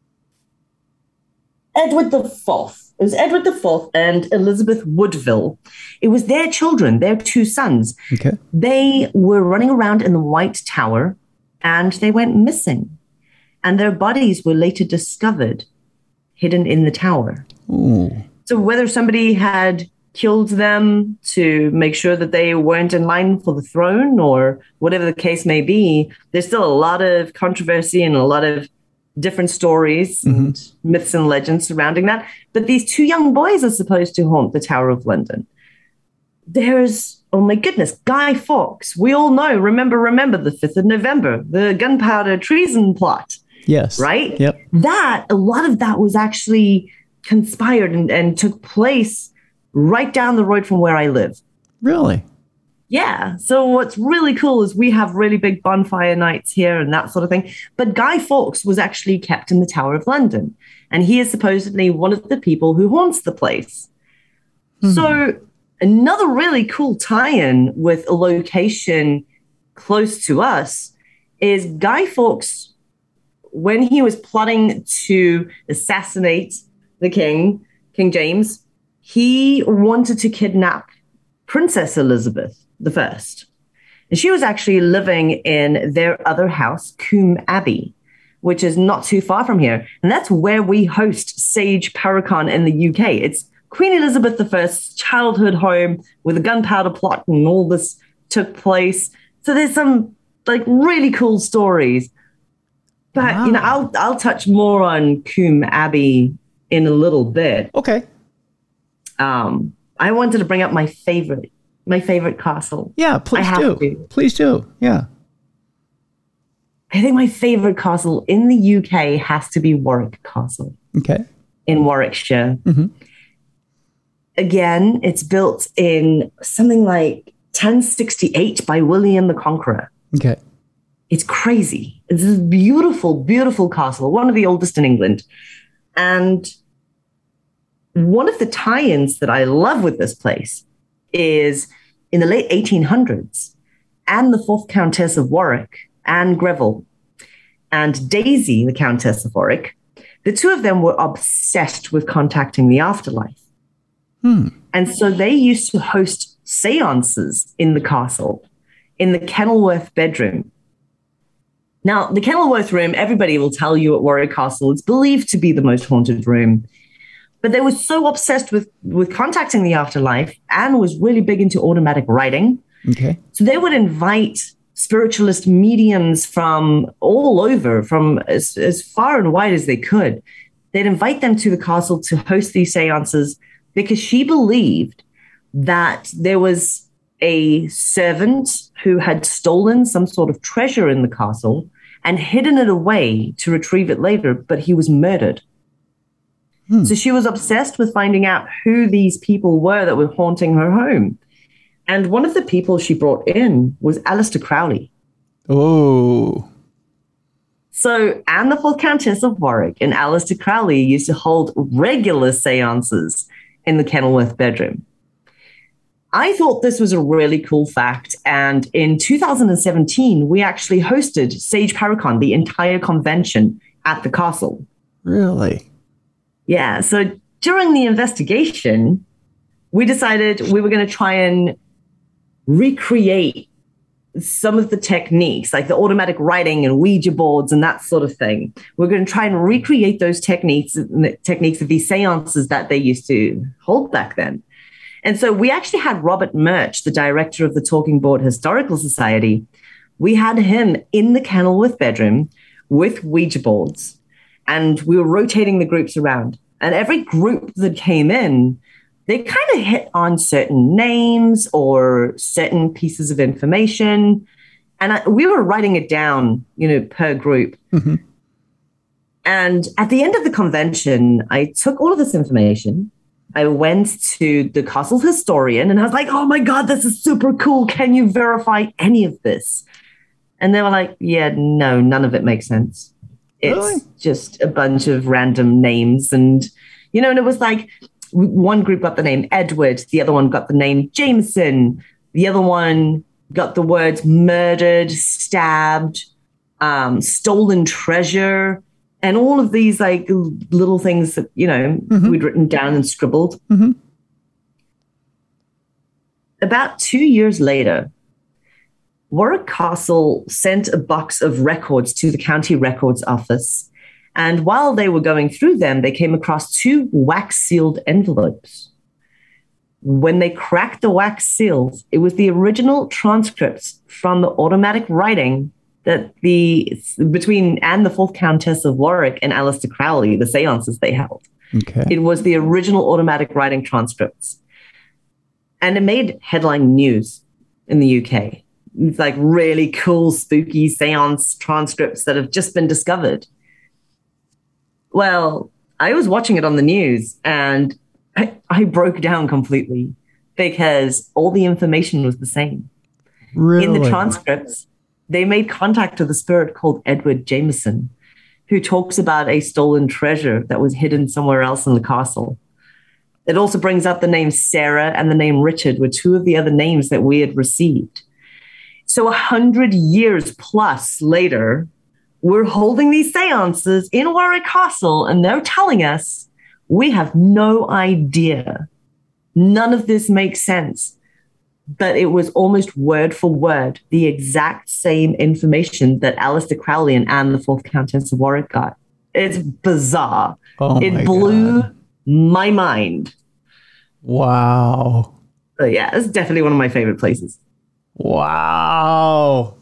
Edward the Fourth. It was Edward the Fourth and Elizabeth Woodville. It was their children, their two sons. Okay. They were running around in the White Tower and they went missing. And their bodies were later discovered hidden in the tower. Ooh. So whether somebody had killed them to make sure that they weren't in line for the throne or whatever the case may be, there's still a lot of controversy and a lot of different stories, mm-hmm. and myths and legends surrounding that. But these two young boys are supposed to haunt the Tower of London. There's, oh my goodness, Guy Fawkes. We all know, remember, remember the fifth of November, the gunpowder treason plot. Yes. Right? Yep. That, a lot of that was actually conspired and, and took place right down the road from where I live. Really? Yeah. So what's really cool is we have really big bonfire nights here and that sort of thing. But Guy Fawkes was actually kept in the Tower of London. And he is supposedly one of the people who haunts the place. Hmm. So another really cool tie-in with a location close to us is Guy Fawkes, when he was plotting to assassinate the king, King James, he wanted to kidnap Princess Elizabeth the First. And she was actually living in their other house, Coombe Abbey, which is not too far from here. And that's where we host Sage Paracon in the U K. It's Queen Elizabeth the First's childhood home where the gunpowder plot and all this took place. So there's some like really cool stories. But, wow. you know, I'll I'll touch more on Coombe Abbey in a little bit. Okay. Um, I wanted to bring up my favorite, my favorite castle. Yeah, please do. To. Please do. Yeah. I think my favorite castle in the U K has to be Warwick Castle. Okay. In Warwickshire. Mm-hmm. Again, it's built in something like ten sixty-eight by William the Conqueror. Okay. It's crazy. It's this beautiful, beautiful castle, one of the oldest in England. And one of the tie-ins that I love with this place is in the late eighteen hundreds, Anne the Fourth Countess of Warwick, Anne Greville, and Daisy, the Countess of Warwick, the two of them were obsessed with contacting the afterlife. Hmm. And so they used to host seances in the castle, in the Kenilworth bedroom. Now, the Kenilworth room, everybody will tell you at Warwick Castle, it's believed to be the most haunted room. But they were so obsessed with, with contacting the afterlife. Anne was really big into automatic writing. Okay. So they would invite spiritualist mediums from all over, from as, as far and wide as they could. They'd invite them to the castle to host these seances because she believed that there was a servant who had stolen some sort of treasure in the castle and hidden it away to retrieve it later, but he was murdered. Hmm. So she was obsessed with finding out who these people were that were haunting her home. And one of the people she brought in was Aleister Crowley. Oh. So Anne the Fourth Countess of Warwick and Aleister Crowley used to hold regular seances in the Kenilworth bedroom. I thought this was a really cool fact. And in two thousand seventeen, we actually hosted Sage Paracon, the entire convention at the castle. Really? Yeah. So during the investigation, we decided we were going to try and recreate some of the techniques, like the automatic writing and Ouija boards and that sort of thing. We're going to try and recreate those techniques, techniques of these seances that they used to hold back then. And so we actually had Robert Murch, the director of the Talking Board Historical Society. We had him in the Kenilworth bedroom with Ouija boards, and we were rotating the groups around. And every group that came in, they kind of hit on certain names or certain pieces of information. And I, we were writing it down, you know, per group. Mm-hmm. And at the end of the convention, I took all of this information. I went to the castle historian and I was like, oh my God, this is super cool. Can you verify any of this? And they were like, yeah, no, none of it makes sense. It's really? Just a bunch of random names. And, you know, and it was like one group got the name Edward. The other one got the name Jameson. The other one got the words murdered, stabbed, um, stolen treasure, and all of these like little things that, you know, mm-hmm. we'd written down and scribbled. Mm-hmm. About two years later, Warwick Castle sent a box of records to the county records office. And while they were going through them, they came across two wax sealed envelopes. When they cracked the wax seals, it was the original transcripts from the automatic writing that the between Anne, the fourth Countess of Warwick, and Aleister Crowley, the seances they held. Okay. It was the original automatic writing transcripts. And it made headline news in the U K. It's like really cool, spooky seance transcripts that have just been discovered. Well, I was watching it on the news and I, I broke down completely because all the information was the same. Really? In the transcripts, they made contact with a spirit called Edward Jameson, who talks about a stolen treasure that was hidden somewhere else in the castle. It also brings up the name Sarah and the name Richard were two of the other names that we had received. So a hundred years plus later, we're holding these seances in Warwick Castle, and they're telling us we have no idea. None of this makes sense. But it was almost word for word the exact same information that Aleister Crowley and Anne, the fourth Countess of Warwick, got. It's bizarre. Oh it blew God. my mind. Wow. So yeah, it's definitely one of my favorite places. Wow.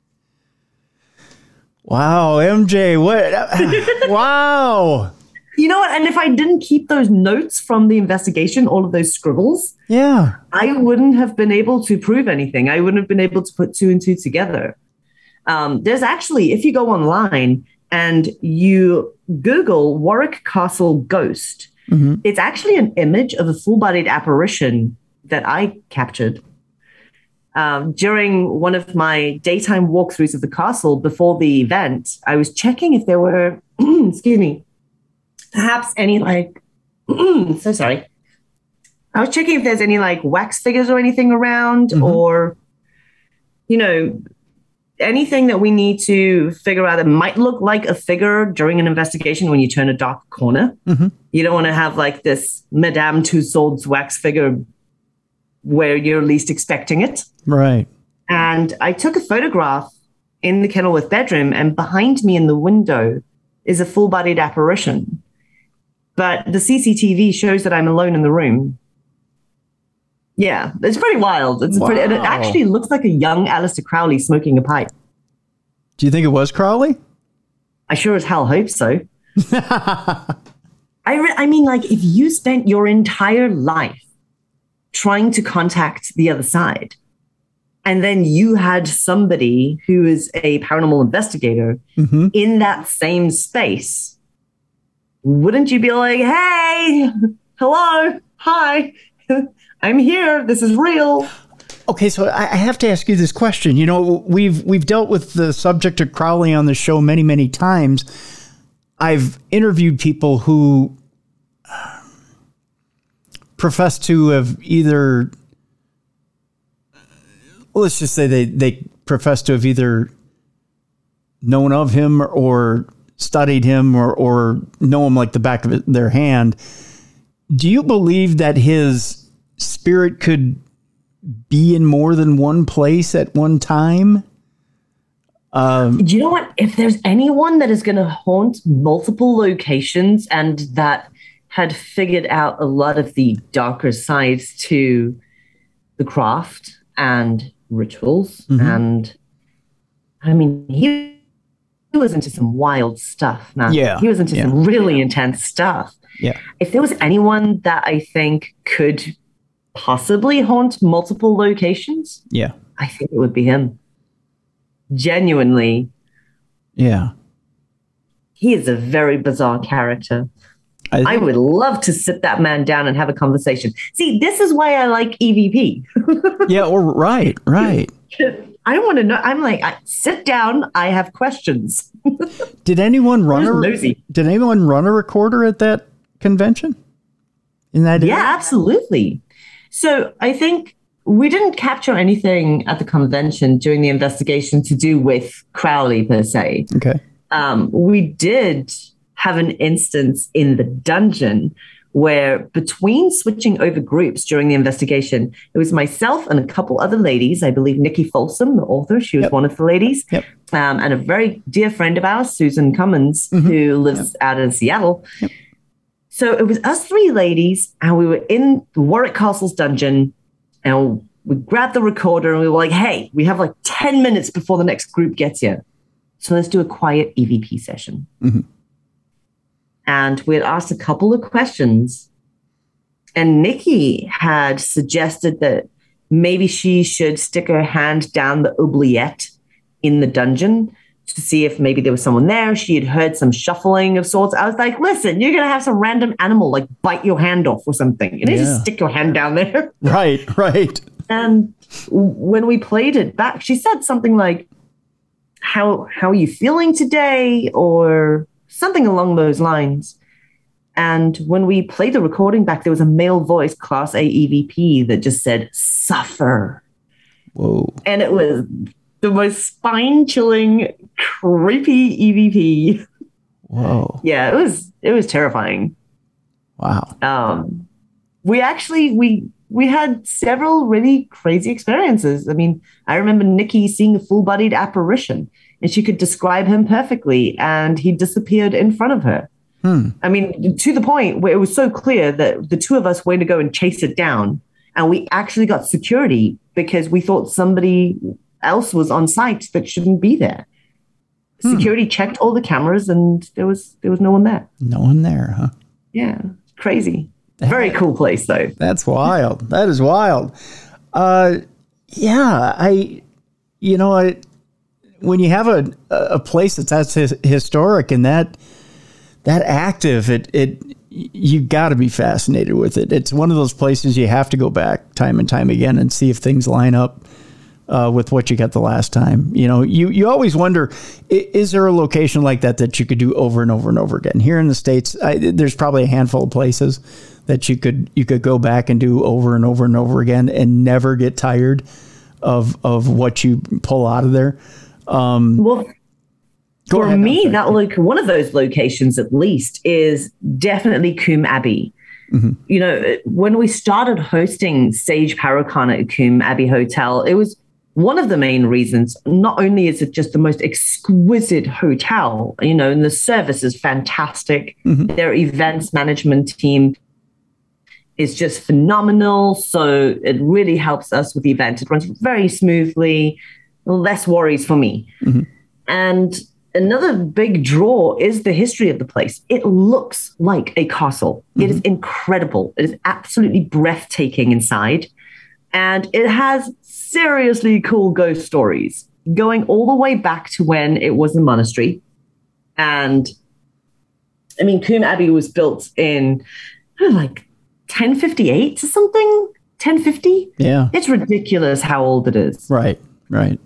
Wow, M J, what? Wow. You know what? And if I didn't keep those notes from the investigation, all of those scribbles, yeah, I wouldn't have been able to prove anything. I wouldn't have been able to put two and two together. Um, there's actually, if you go online and you Google Warwick Castle ghost, mm-hmm. it's actually an image of a full-bodied apparition that I captured. Um, during one of my daytime walkthroughs of the castle before the event, I was checking if there were, excuse me, perhaps any like, so sorry. I was checking if there's any like wax figures or anything around mm-hmm. or, you know, anything that we need to figure out that might look like a figure during an investigation when you turn a dark corner. Mm-hmm. You don't want to have like this Madame Tussauds wax figure where you're least expecting it. Right. And I took a photograph in the Kenilworth bedroom, and behind me in the window is a full-bodied apparition. But the C C T V shows that I'm alone in the room. Yeah, it's pretty wild. It's wow. pretty, and it actually looks like a young Aleister Crowley smoking a pipe. Do you think it was Crowley? I sure as hell hope so. I, re- I mean, like, if you spent your entire life trying to contact the other side, and then you had somebody who is a paranormal investigator mm-hmm. in that same space, wouldn't you be like, hey, hello, hi, I'm here, this is real? Okay, so I have to ask you this question. You know, we've we've dealt with the subject of Crowley on the show many, many times. I've interviewed people who profess to have either, let's just say they, they profess to have either known of him or studied him or, or know him like the back of their hand. Do you believe that his spirit could be in more than one place at one time? Um, Do you know what? If there's anyone that is going to haunt multiple locations and that had figured out a lot of the darker sides to the craft and rituals. Mm-hmm. And I mean, he, he was into some wild stuff, man. Yeah. He was into yeah. some really intense stuff. Yeah. If there was anyone that I think could possibly haunt multiple locations, yeah, I think it would be him. genuinely, Yeah. he is a very bizarre character. I, I would love to sit that man down and have a conversation. See, this is why I like E V P. yeah, or right, right. I want to know. I'm like, I, sit down. I have questions. Did anyone run a nosy. Did anyone run a recorder at that convention? In that yeah, area? absolutely. So I think we didn't capture anything at the convention during the investigation to do with Crowley per se. Okay. Um, we did have an instance in the dungeon where, between switching over groups during the investigation, it was myself and a couple other ladies. I believe Nikki Folsom, the author, she was yep. one of the ladies, yep. um, and a very dear friend of ours, Susan Cummins, mm-hmm. who lives yep. out in Seattle. Yep. So it was us three ladies, and we were in Warwick Castle's dungeon, and we grabbed the recorder, and we were like, hey, we have like ten minutes before the next group gets here. So let's do a quiet E V P session. Mm-hmm. And we had asked a couple of questions, and Nikki had suggested that maybe she should stick her hand down the oubliette in the dungeon to see if maybe there was someone there. She had heard some shuffling of sorts. I was like, listen, you're going to have some random animal like bite your hand off or something. You know, yeah. just stick your hand down there. Right, right. And when we played it back, she said something like, how, how are you feeling today? Or something along those lines. And when we played the recording back, there was a male voice, Class A E V P, that just said, suffer. Whoa. And it was the most spine-chilling, creepy E V P. Whoa. Yeah, it was it was terrifying. Wow. Um, we actually, we we had several really crazy experiences. I mean, I remember Nikki seeing a full-bodied apparition, and she could describe him perfectly, and he disappeared in front of her. Hmm. I mean, to the point where it was so clear that the two of us went to go and chase it down, and we actually got security because we thought somebody else was on site that shouldn't be there. Hmm. Security checked all the cameras, and there was there was no one there. No one there, huh? Yeah, crazy. Very cool place, though. That's wild. That is wild. Uh, yeah, I, you know, I, when you have a a place that's that's his, historic and that that active, it it you got to be fascinated with it. It's one of those places you have to go back time and time again and see if things line up uh, with what you got the last time. You know, you you always wonder, is there a location like that that you could do over and over and over again? Here in the States, I, there's probably a handful of places that you could you could go back and do over and over and over again and never get tired of of what you pull out of there. Um, well, for ahead, me, that like one of those locations at least is definitely Coombe Abbey. Mm-hmm. You know, when we started hosting Sage Paracon at Coombe Abbey Hotel, it was one of the main reasons. Not only is it just the most exquisite hotel, you know, and the service is fantastic. Mm-hmm. Their events management team is just phenomenal. So it really helps us with the event. It runs very smoothly, less worries for me. Mm-hmm. And another big draw is the history of the place. It looks like a castle. Mm-hmm. It is incredible. It is absolutely breathtaking inside. And it has seriously cool ghost stories going all the way back to when it was a monastery. And I mean, Coombe Abbey was built in oh, like ten fifty-eight or something, ten fifty. Yeah. It's ridiculous how old it is. Right, right.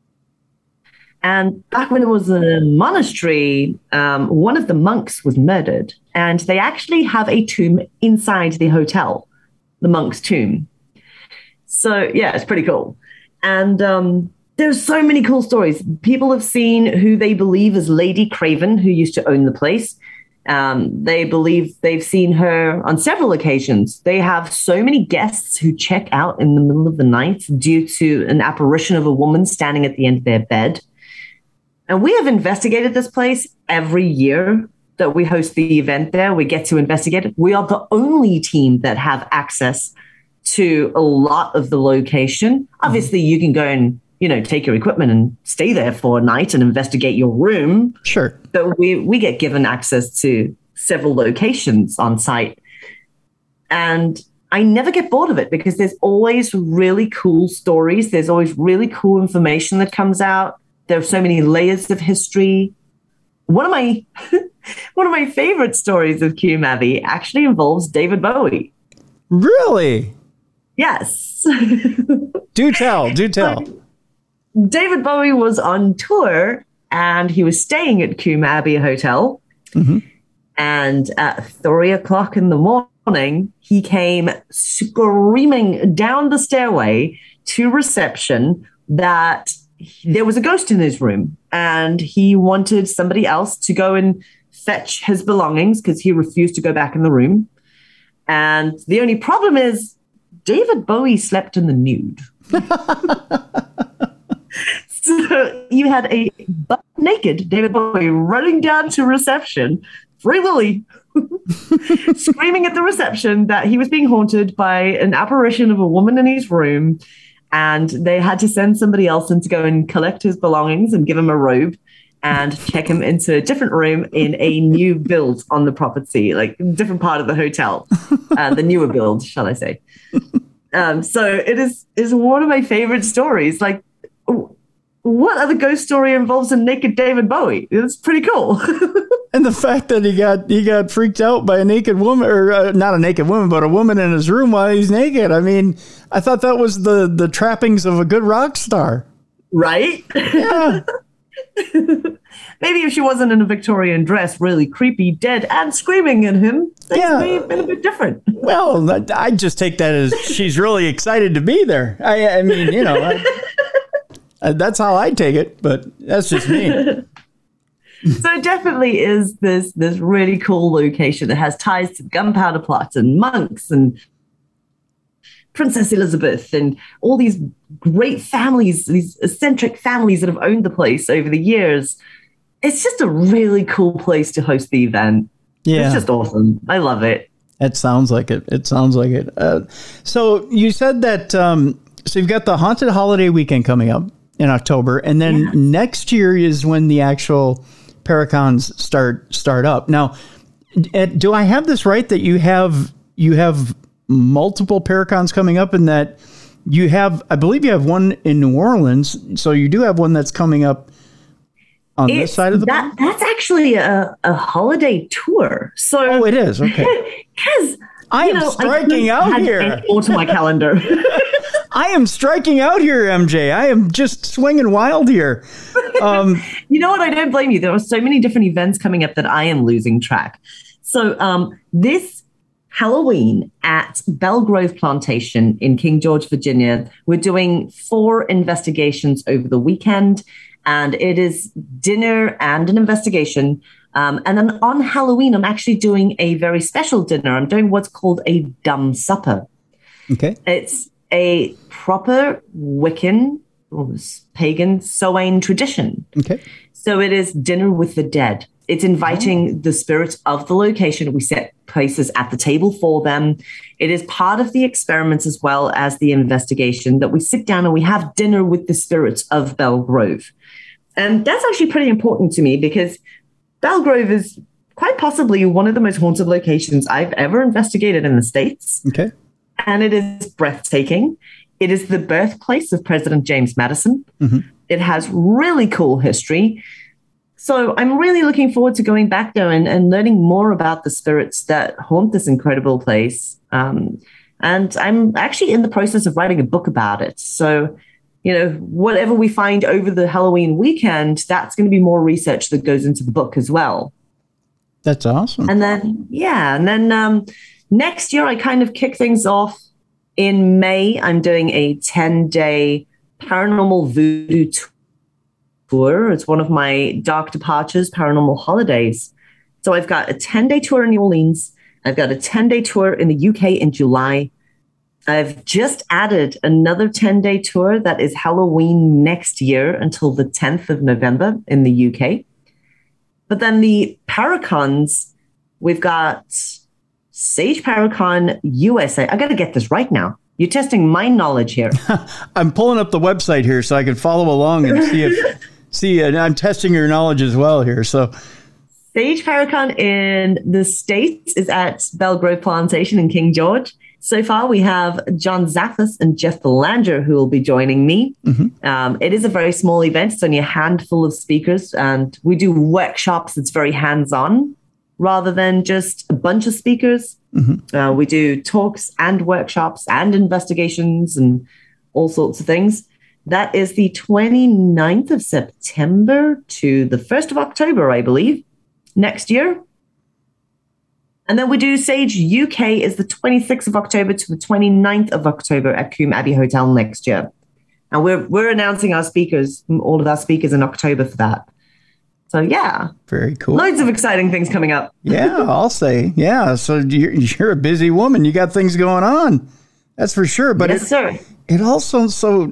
And back when it was a monastery, um, one of the monks was murdered. And they actually have a tomb inside the hotel, the monk's tomb. So, yeah, it's pretty cool. And um, there's so many cool stories. People have seen who they believe is Lady Craven, who used to own the place. Um, they believe they've seen her on several occasions. They have so many guests who check out in the middle of the night due to an apparition of a woman standing at the end of their bed. And we have investigated this place every year that we host the event there. We get to investigate it. We are the only team that have access to a lot of the location. Obviously, you can go and, you know, take your equipment and stay there for a night and investigate your room. Sure. But we, we get given access to several locations on site. And I never get bored of it because there's always really cool stories. There's always really cool information that comes out. There are so many layers of history. One of my one of my favorite stories of Combe Abbey actually involves David Bowie. Really? Yes. Do tell, do tell. David Bowie was on tour and he was staying at Combe Abbey Hotel. Mm-hmm. And at three o'clock in the morning, he came screaming down the stairway to reception that there was a ghost in his room and he wanted somebody else to go and fetch his belongings because he refused to go back in the room. And the only problem is David Bowie slept in the nude. So you had a butt naked David Bowie running down to reception, Free Willy, screaming at the reception that he was being haunted by an apparition of a woman in his room. And they had to send somebody else in to go and collect his belongings and give him a robe and check him into a different room in a new build on the property, like different part of the hotel, uh, the newer build, shall I say. Um, so it is, is one of my favorite stories. Like, what other ghost story involves a naked David Bowie? It's pretty cool. And the fact that he got he got freaked out by a naked woman, or uh, not a naked woman, but a woman in his room while he's naked. I mean, I thought that was the, the trappings of a good rock star. Right? Yeah. Maybe if she wasn't in a Victorian dress, really creepy, dead, and screaming at him, things yeah. may have been a bit different. Well, I just take that as she's really excited to be there. I, I mean, you know, I, that's how I take it, but that's just me. So it definitely is this this really cool location that has ties to gunpowder plots and monks and Princess Elizabeth and all these great families, these eccentric families that have owned the place over the years. It's just a really cool place to host the event. Yeah. It's just awesome. I love it. It sounds like it. It sounds like it. Uh, so you said that, um, so you've got the Haunted Holiday Weekend coming up in October, and then yeah. next year is when the actual Paracons start start up. Now, do I have this right that you have you have multiple Paracons coming up, and that you have, I believe you have one in New Orleans, so you do have one that's coming up on it's, this side of the that, that's actually a, a holiday tour. So oh, it is. Okay. Because I am know, striking I out here. Or to my calendar. I am striking out here, M J. I am just swinging wild here. Um, you know what? I don't blame you. There are so many different events coming up that I am losing track. So um, this Halloween at Belgrove Plantation in King George, Virginia, we're doing four investigations over the weekend. And it is dinner and an investigation. Um, and then on Halloween, I'm actually doing a very special dinner. I'm doing what's called a dumb supper. Okay. It's a proper Wiccan or pagan Samhain tradition. Okay. So it is dinner with the dead. It's inviting oh. the spirits of the location. We set places at the table for them. It is part of the experiments as well as the investigation that we sit down and we have dinner with the spirits of Belgrove. And that's actually pretty important to me because Belgrove is quite possibly one of the most haunted locations I've ever investigated in the States. Okay. And it is breathtaking. It is the birthplace of President James Madison. Mm-hmm. It has really cool history. So I'm really looking forward to going back there and, and learning more about the spirits that haunt this incredible place. Um, and I'm actually in the process of writing a book about it. So you know, whatever we find over the Halloween weekend, that's going to be more research that goes into the book as well. That's awesome. And then, yeah. And then um, next year, I kind of kick things off in May. I'm doing a ten-day paranormal voodoo tour. It's one of my Dark Departures paranormal holidays. So I've got a ten-day tour in New Orleans. I've got a ten-day tour in the U K in July. I've just added another ten-day tour that is Halloween next year until the tenth of November in the U K. But then the Paracons, we've got Sage Paracon U S A. I got to get this right now. You're testing my knowledge here. I'm pulling up the website here so I can follow along and see if see. And I'm testing your knowledge as well here. So Sage Paracon in the States is at Belgrove Plantation in King George. So far, we have John Zaffis and Jeff Belanger who will be joining me. Mm-hmm. Um, it is a very small event. It's only a handful of speakers, and we do workshops. It's very hands-on rather than just a bunch of speakers. Mm-hmm. Uh, we do talks and workshops and investigations and all sorts of things. That is the twenty-ninth of September to the first of October, I believe, next year. And then we do Sage U K is the twenty-sixth of October to the twenty-ninth of October at Coombe Abbey Hotel next year. And we're we're announcing our speakers, all of our speakers in October for that. So, yeah. Very cool. Loads of exciting things coming up. Yeah, I'll say. Yeah. So you're, you're a busy woman. You got things going on. That's for sure. But yes, it, sir. It also so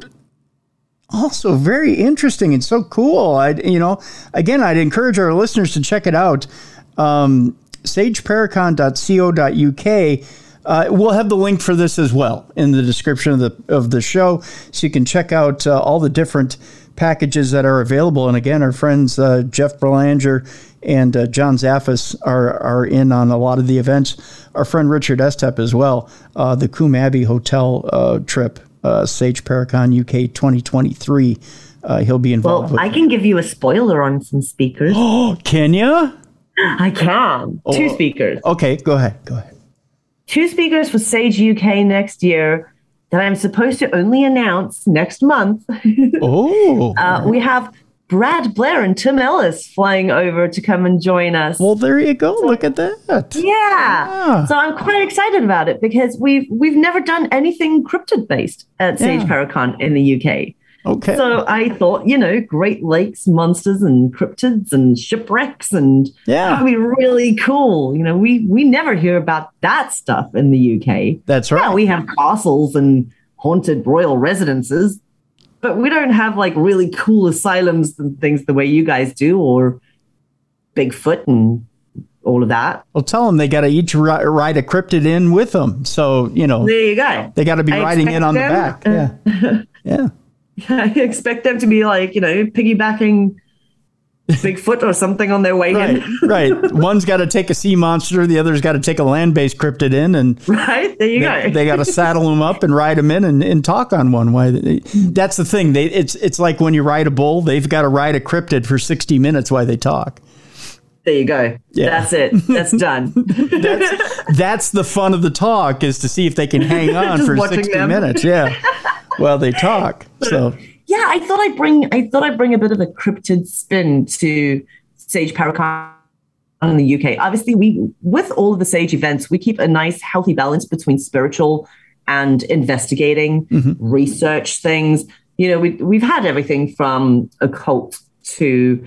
also very interesting and so cool. I, you know, again, I'd encourage our listeners to check it out. Um, sage paracon dot co dot U K. Uh, we'll have the link for this as well in the description of the of the show, so you can check out uh, all the different packages that are available. And again, our friends uh, Jeff Belanger and uh, John Zaffis are are in on a lot of the events. Our friend Richard Estep as well. Uh, the Coombe Abbey Hotel uh, trip, uh, Sage Paracon U K twenty twenty-three. Uh, he'll be involved. Well, with I can give you a spoiler on some speakers. Oh, can you? I can. Oh. Two speakers. Okay, go ahead. Go ahead. Two speakers for Sage U K next year that I'm supposed to only announce next month. Oh. uh, we have Brad Blair and Tim Ellis flying over to come and join us. Well, there you go. So, look at that. Yeah. yeah. So I'm quite excited about it because we've we've never done anything cryptid based at Sage yeah. Paracon in the U K. Okay. So I thought, you know, Great Lakes monsters and cryptids and shipwrecks and yeah, that would be really cool. You know, we we never hear about that stuff in the U K. That's right. Yeah, we have castles and haunted royal residences, but we don't have like really cool asylums and things the way you guys do, or Bigfoot and all of that. Well, tell them they got to each ri- ride a cryptid in with them. So, you know, there you go. They got to be I riding in on them. the back. Yeah. yeah. I expect them to be like, you know, piggybacking Bigfoot or something on their way right, in. Right. One's got to take a sea monster. The other's got to take a land-based cryptid in. And right. There you they, go. They got to saddle them up and ride them in and, and talk on one way. That's the thing. They, it's, it's like when you ride a bull, they've got to ride a cryptid for sixty minutes while they talk. There you go. Yeah. That's it. That's done. that's, that's the fun of the talk, is to see if they can hang on for sixty them. minutes. Yeah. Well, they talk. So yeah, I thought I'd bring I thought I'd bring a bit of a cryptid spin to Sage Paracon in the U K. Obviously, we with all of the Sage events, we keep a nice healthy balance between spiritual and investigating, mm-hmm. research things. You know, we we've had everything from occult to,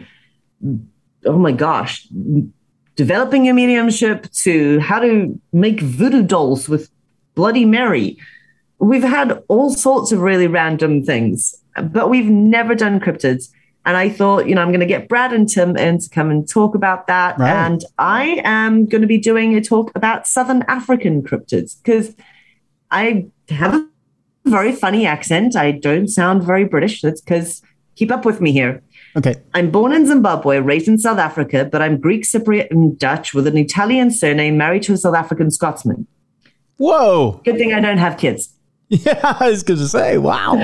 oh my gosh, developing your mediumship to how to make voodoo dolls with Bloody Mary. We've had all sorts of really random things, but we've never done cryptids. And I thought, you know, I'm going to get Brad and Tim in to come and talk about that. Right. And I am going to be doing a talk about Southern African cryptids because I have a very funny accent. I don't sound very British. That's because, keep up with me here. Okay. I'm born in Zimbabwe, raised in South Africa, but I'm Greek, Cypriot, and Dutch with an Italian surname, married to a South African Scotsman. Whoa. Good thing I don't have kids. Yeah, I was going to say, wow.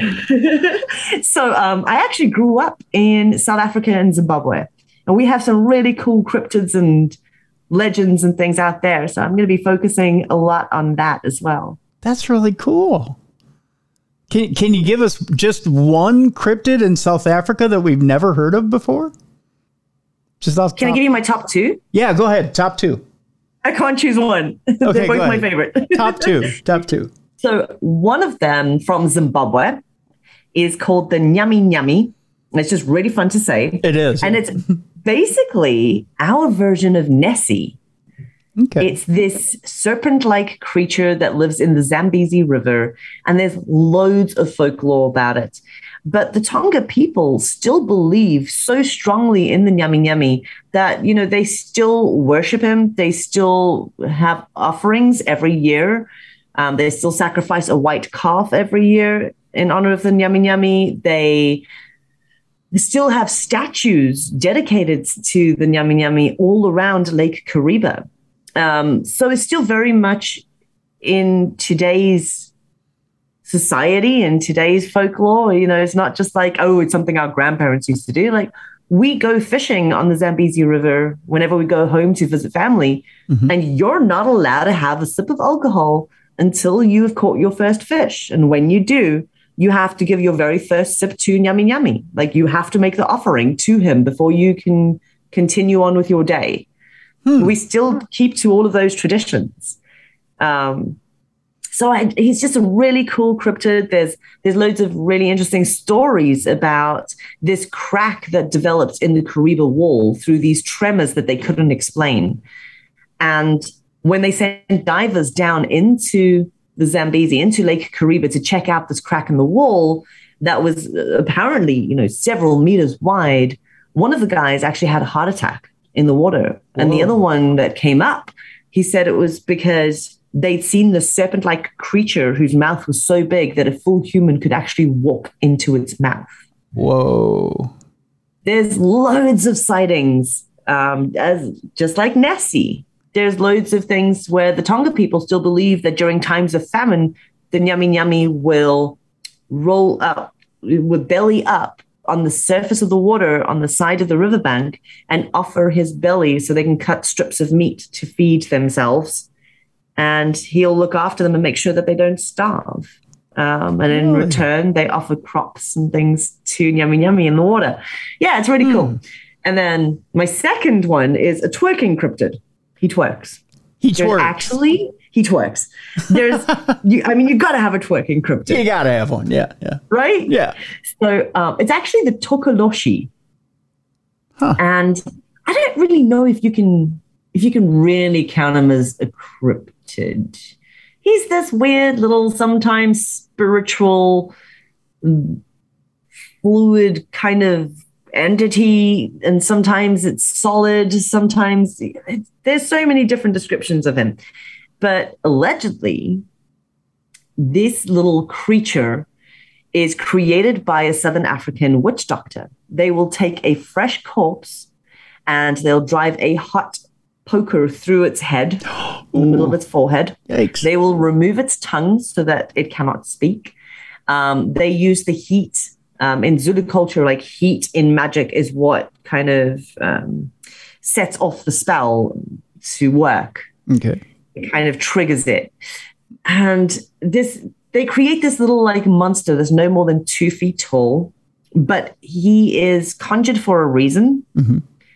so um, I actually grew up in South Africa and Zimbabwe, and we have some really cool cryptids and legends and things out there. So I'm going to be focusing a lot on that as well. That's really cool. Can, can you give us just one cryptid in South Africa that we've never heard of before? Just off Can top. I give you my top two? Yeah, go ahead. Top two. I can't choose one. Okay, they're both my favorite. Top two. Top two. So one of them from Zimbabwe is called the Nyami Nyami. It's just really fun to say. It is. And it's basically our version of Nessie. Okay. It's this serpent-like creature that lives in the Zambezi River, and there's loads of folklore about it. But the Tonga people still believe so strongly in the Nyami Nyami that, you know, they still worship him. They still have offerings every year. Um, they still sacrifice a white calf every year in honor of the Nyami Nyami. They still have statues dedicated to the Nyami Nyami all around Lake Kariba. Um, so it's still very much in today's society and today's folklore. You know, it's not just like, oh, it's something our grandparents used to do. Like, we go fishing on the Zambezi River whenever we go home to visit family, mm-hmm. and you're not allowed to have a sip of alcohol until you have caught your first fish. And when you do, you have to give your very first sip to Nyami Nyami. Like, you have to make the offering to him before you can continue on with your day. Hmm. We still keep to all of those traditions. Um, so I, he's just a really cool cryptid. There's there's loads of really interesting stories about this crack that developed in the Kariba wall through these tremors that they couldn't explain. And when they sent divers down into the Zambezi, into Lake Kariba to check out this crack in the wall that was apparently, you know, several meters wide, one of the guys actually had a heart attack in the water. And Whoa. The other one that came up, he said it was because they'd seen the serpent-like creature whose mouth was so big that a full human could actually walk into its mouth. Whoa. There's loads of sightings, um, as just like Nessie. There's loads of things where the Tonga people still believe that during times of famine, the Nyami Nyami will roll up, with belly up on the surface of the water on the side of the riverbank and offer his belly so they can cut strips of meat to feed themselves. And he'll look after them and make sure that they don't starve. Um, and in really? return, they offer crops and things to Nyami Nyami in the water. Yeah, it's really mm. cool. And then my second one is a twerking cryptid. He twerks. He twerks. There's actually, he twerks. There's, you, I mean, you got to have a twerking cryptid. You got to have one. Yeah, yeah. Right? Yeah. So um, it's actually the Tokoloshi. Huh. And I don't really know if you can, if you can really count him as a cryptid. He's this weird little, sometimes spiritual, fluid kind of entity, and sometimes it's solid, sometimes it's, there's so many different descriptions of him. But allegedly, this little creature is created by a Southern African witch doctor. They will take a fresh corpse and they'll drive a hot poker through its head, in the middle of its forehead. Yikes. They will remove its tongue so that it cannot speak. Um, they use the heat. Um, in Zulu culture, like heat in magic is what kind of um, sets off the spell to work. Okay. It kind of triggers it. And this, they create this little like monster that's no more than two feet tall, but he is conjured for a reason. Mm-hmm.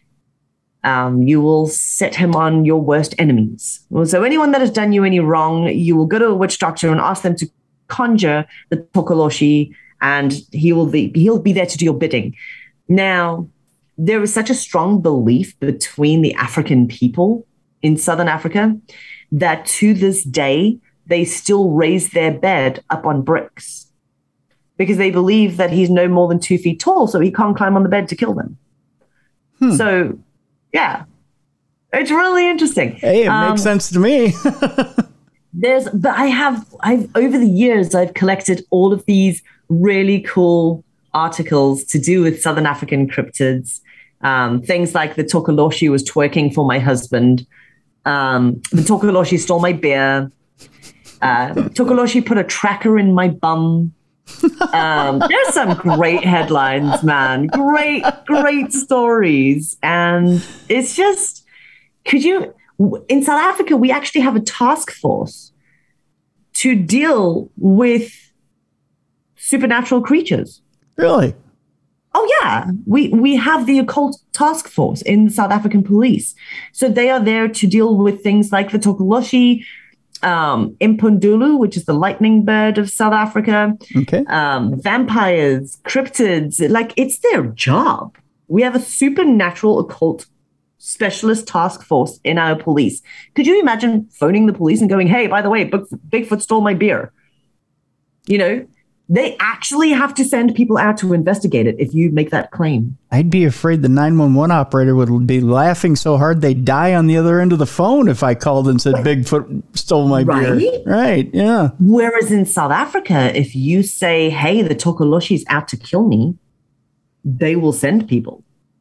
Um, you will set him on your worst enemies. So anyone that has done you any wrong, you will go to a witch doctor and ask them to conjure the Tokoloshi, and he will be he'll be there to do your bidding. Now, there is such a strong belief between the African people in Southern Africa that to this day, they still raise their bed up on bricks because they believe that he's no more than two feet tall, so he can't climb on the bed to kill them. Hmm. So, yeah, it's really interesting. Hey, it um, makes sense to me. There's, but I have, I've over the years, I've collected all of these really cool articles to do with Southern African cryptids. Um, things like the Tokoloshi was twerking for my husband. Um, the Tokoloshi stole my beer. Uh, Tokoloshi put a tracker in my bum. Um, there's some great headlines, man. Great, great stories. And it's just, could you, in South Africa, we actually have a task force to deal with supernatural creatures. Really? Oh, yeah. We we have the occult task force in the South African police. So they are there to deal with things like the Tokoloshi, um, Impundulu, which is the lightning bird of South Africa, okay. um, vampires, cryptids. Like, it's their job. We have a supernatural occult specialist task force in our police. Could you imagine phoning the police and going, hey, by the way, Bigfoot stole my beer? You know, they actually have to send people out to investigate it if you make that claim. I'd be afraid the nine one one operator would be laughing so hard they'd die on the other end of the phone if I called and said Bigfoot stole my right? beer. Right, yeah. Whereas in South Africa, if you say, hey, the Tokoloshi's out to kill me, they will send people.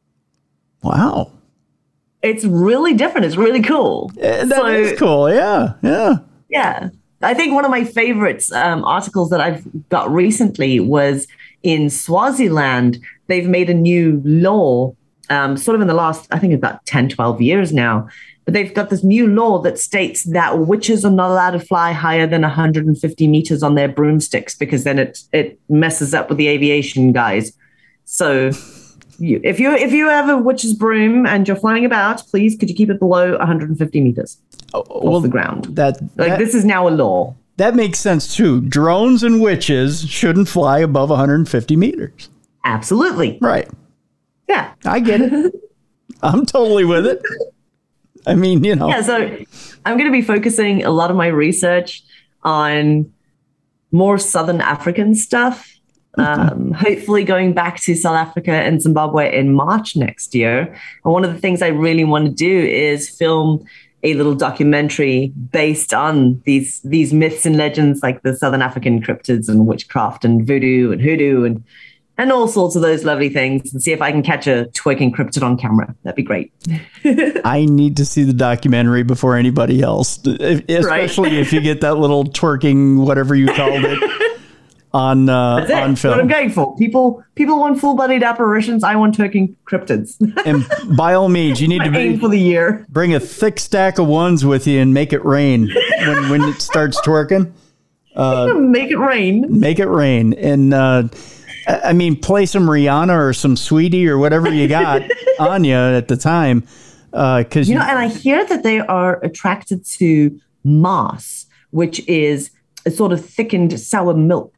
Wow. It's really different. It's really cool. Yeah, that so, is cool. Yeah, yeah. Yeah. I think one of my favorites um, articles that I've got recently was in Swaziland. They've made a new law, um, sort of in the last, I think about ten, twelve years now. But they've got this new law that states that witches are not allowed to fly higher than one hundred fifty meters on their broomsticks, because then it it messes up with the aviation guys. So you, if you if you have a witch's broom and you're flying about, please could you keep it below one hundred fifty meters oh, well, off the ground? That, like that, this is now a law. That makes sense too. Drones and witches shouldn't fly above one hundred fifty meters. Absolutely. Right. Yeah. I get it. I'm totally with it. I mean, you know. Yeah, so I'm going to be focusing a lot of my research on more Southern African stuff. Um, hopefully going back to South Africa and Zimbabwe in March next year. And one of the things I really want to do is film a little documentary based on these these myths and legends, like the Southern African cryptids and witchcraft and voodoo and hoodoo and and all sorts of those lovely things, and see if I can catch a twerking cryptid on camera. That'd be great. I need to see the documentary before anybody else, especially right? if you get that little twerking, whatever you called it, on uh, That's it. on film. What I'm going for. People people want full-bodied apparitions. I want twerking cryptids. And by all means, you need to aim be, for the year. Bring a thick stack of ones with you and make it rain when, when it starts twerking. Uh, make it rain. Make it rain. And uh, I mean, play some Rihanna or some Sweetie or whatever you got on you at the time. Uh, cause you know, and I hear that they are attracted to moss, which is a sort of thickened sour milk.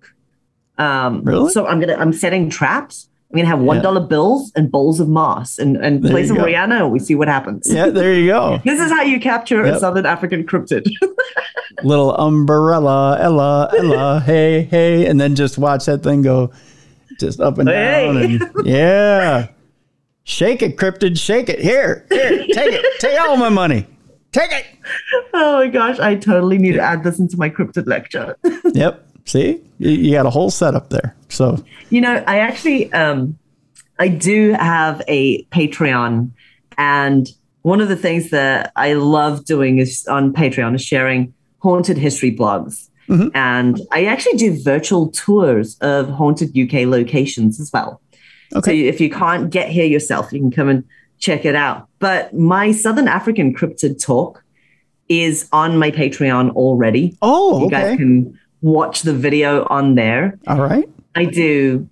Um, really? So I'm gonna I'm setting traps. I'm gonna have one dollar yeah. bills and bowls of moss, and and there play some go. Rihanna, and we see what happens. Yeah, there you go. This is how you capture yep. a Southern African cryptid. Little umbrella, Ella, Ella, hey, hey, and then just watch that thing go just up and hey. down, and yeah, shake it, cryptid, shake it. Here, here, take it, take all my money, take it. Oh my gosh, I totally need to add this into my cryptid lecture. Yep. See, you got a whole setup there. So, you know, I actually, um, I do have a Patreon, and one of the things that I love doing is on Patreon is sharing haunted history blogs. Mm-hmm. And I actually do virtual tours of haunted U K locations as well. Okay. So if you can't get here yourself, you can come and check it out. But my Southern African cryptid talk is on my Patreon already. Oh, okay. You guys can watch the video on there. All right. I do.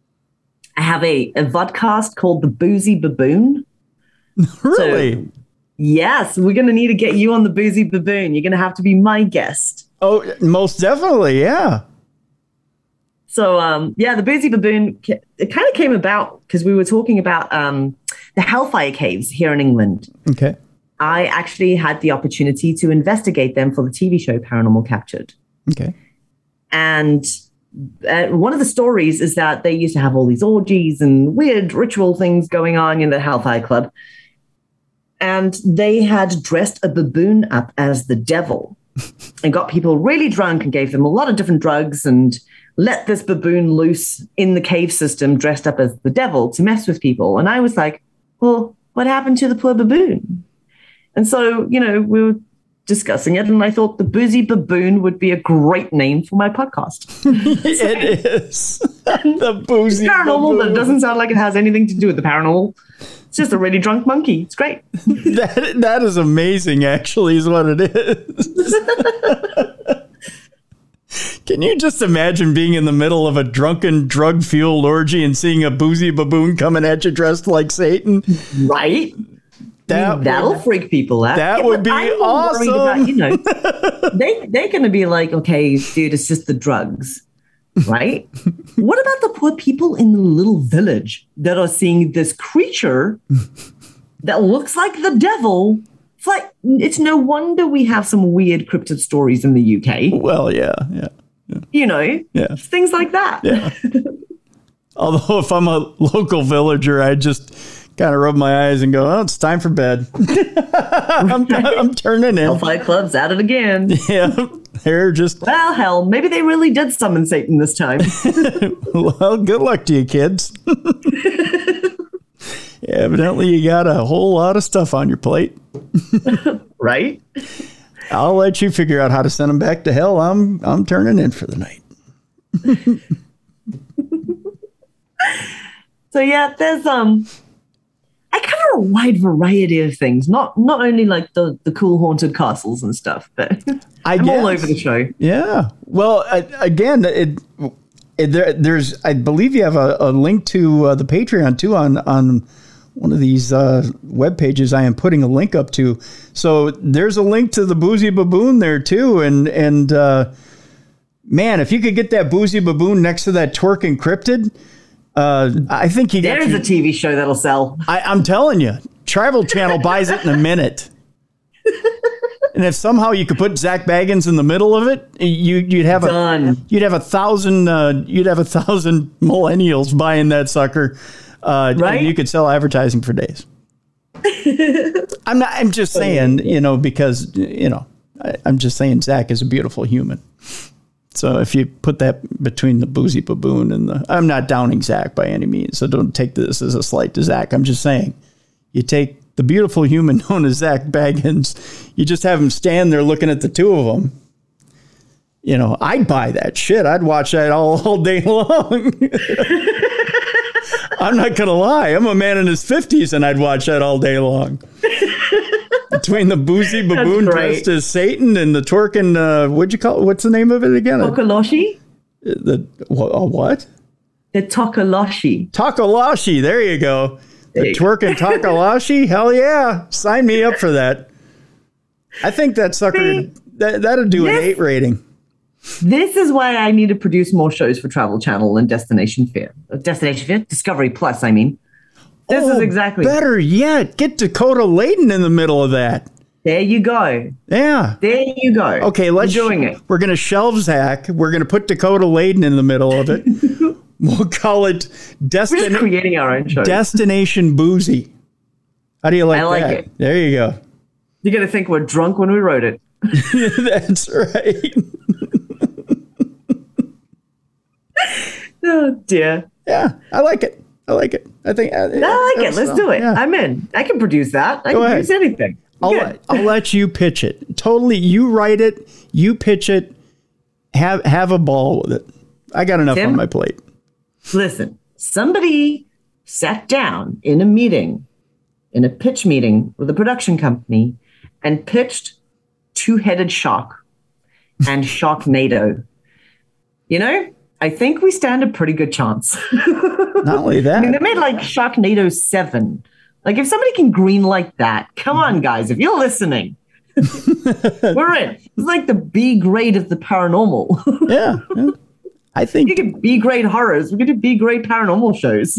I have a, a vodcast called The Boozy Baboon. Really? So, yes, we're going to need to get you on The Boozy Baboon. You're going to have to be my guest. Oh, most definitely. Yeah. So, um, yeah, The Boozy Baboon, it kind of came about because we were talking about um, the Hellfire Caves here in England. Okay. I actually had the opportunity to investigate them for the T V show Paranormal Captured. Okay. And uh, one of the stories is that they used to have all these orgies and weird ritual things going on in the Hellfire Club. And they had dressed a baboon up as the devil and got people really drunk and gave them a lot of different drugs and let this baboon loose in the cave system dressed up as the devil to mess with people. And I was like, well, what happened to the poor baboon? And so, you know, we were discussing it, and I thought the Boozy Baboon would be a great name for my podcast. It is. The Boozy Paranormal, Baboon. but it doesn't sound like it has anything to do with the paranormal. It's just a really drunk monkey. It's great. that That is amazing, actually, is what it is. Can you just imagine being in the middle of a drunken, drug-fueled orgy and seeing a Boozy Baboon coming at you dressed like Satan? Right? That That'll would, freak people out. That yeah, would be awesome. About, you know, they, they're going to be like, okay, dude, it's just the drugs, right? What about the poor people in the little village that are seeing this creature that looks like the devil? It's like, it's no wonder we have some weird cryptid stories in the U K. Well, yeah, yeah. yeah. You know, yeah. things like that. Yeah. Although if I'm a local villager, I just kind of rub my eyes and go, oh, it's time for bed. I'm, I'm turning in. Hellfire Club's at it again. Yeah, they're just... Well, hell, maybe they really did summon Satan this time. Well, good luck to you, kids. Yeah, evidently you got a whole lot of stuff on your plate. Right? I'll let you figure out how to send them back to hell. I'm I'm turning in for the night. So yeah, there's um, I cover a wide variety of things. Not not only like the the cool haunted castles and stuff, but I I'm guess. all over the show. Yeah. Well, I, again, it, it there, there's I believe you have a, a link to uh, the Patreon too on on one of these uh, web pages. I am putting a link up to. So there's a link to the Boozy Baboon there too, and and uh, man, if you could get that Boozy Baboon next to that twerking cryptid. Uh, I think he got There's you, a T V show that'll sell. I, I'm telling you, Travel Channel buys it in a minute. And if somehow you could put Zach Baggins in the middle of it, you, you'd have Done. a you'd have a thousand uh, you'd have a thousand millennials buying that sucker. Uh, Right? And you could sell advertising for days. I'm not. I'm just saying, you know, because you know, I, I'm just saying Zach is a beautiful human. So if you put that between the Boozy Baboon and the, I'm not downing Zach by any means, so don't take this as a slight to Zach. I'm just saying, you take the beautiful human known as Zach Baggins, you just have him stand there looking at the two of them. You know, I'd buy that shit. I'd watch that all, all day long. I'm not going to lie. I'm a man in his fifties and I'd watch that all day long. Between the Boozy Baboon dressed as Satan and the twerking, uh, what'd you call it? What's the name of it again? Tokoloshi? The uh, what? The Tokoloshi. Takalashi. There you go. The There you twerking Takalashi. Hell yeah. Sign me up for that. I think that sucker, See, that, that'll do an this- eight rating. This is why I need to produce more shows for Travel Channel and Destination Fear. Uh, Destination Fear? Discovery Plus, I mean. This Oh, is exactly. Better yet, get Dakota Layton in the middle of that. There you go. Yeah. There you go. Okay, let's. You're doing it. We're going to shelve Zach. We're going to put Dakota Layton in the middle of it. We'll call it We're just Destin- creating our own show. Destination Boozy. How do you like, I like that? it. There you go. You're going to think we're drunk when we wrote it. That's right. Oh, dear. Yeah, I like it. I like it. I think. I, I like it. Let's do it. Yeah. I'm in. I can produce that. I Go can ahead. produce anything. I'll Good. let, I'll let you pitch it. Totally, you write it, you pitch it. Have have a ball with it. I got enough Tim? on my plate. Listen, somebody sat down in a meeting, in a pitch meeting with a production company, and pitched Two-Headed Shark and Sharknado. You know, I think we stand a pretty good chance. Not only that, I mean, they made like Sharknado seven. Like, if somebody can greenlight that, come on, guys, if you're listening, we're in. It's like the B grade of the paranormal. yeah, yeah. I think You get B grade horrors. We could do B grade paranormal shows.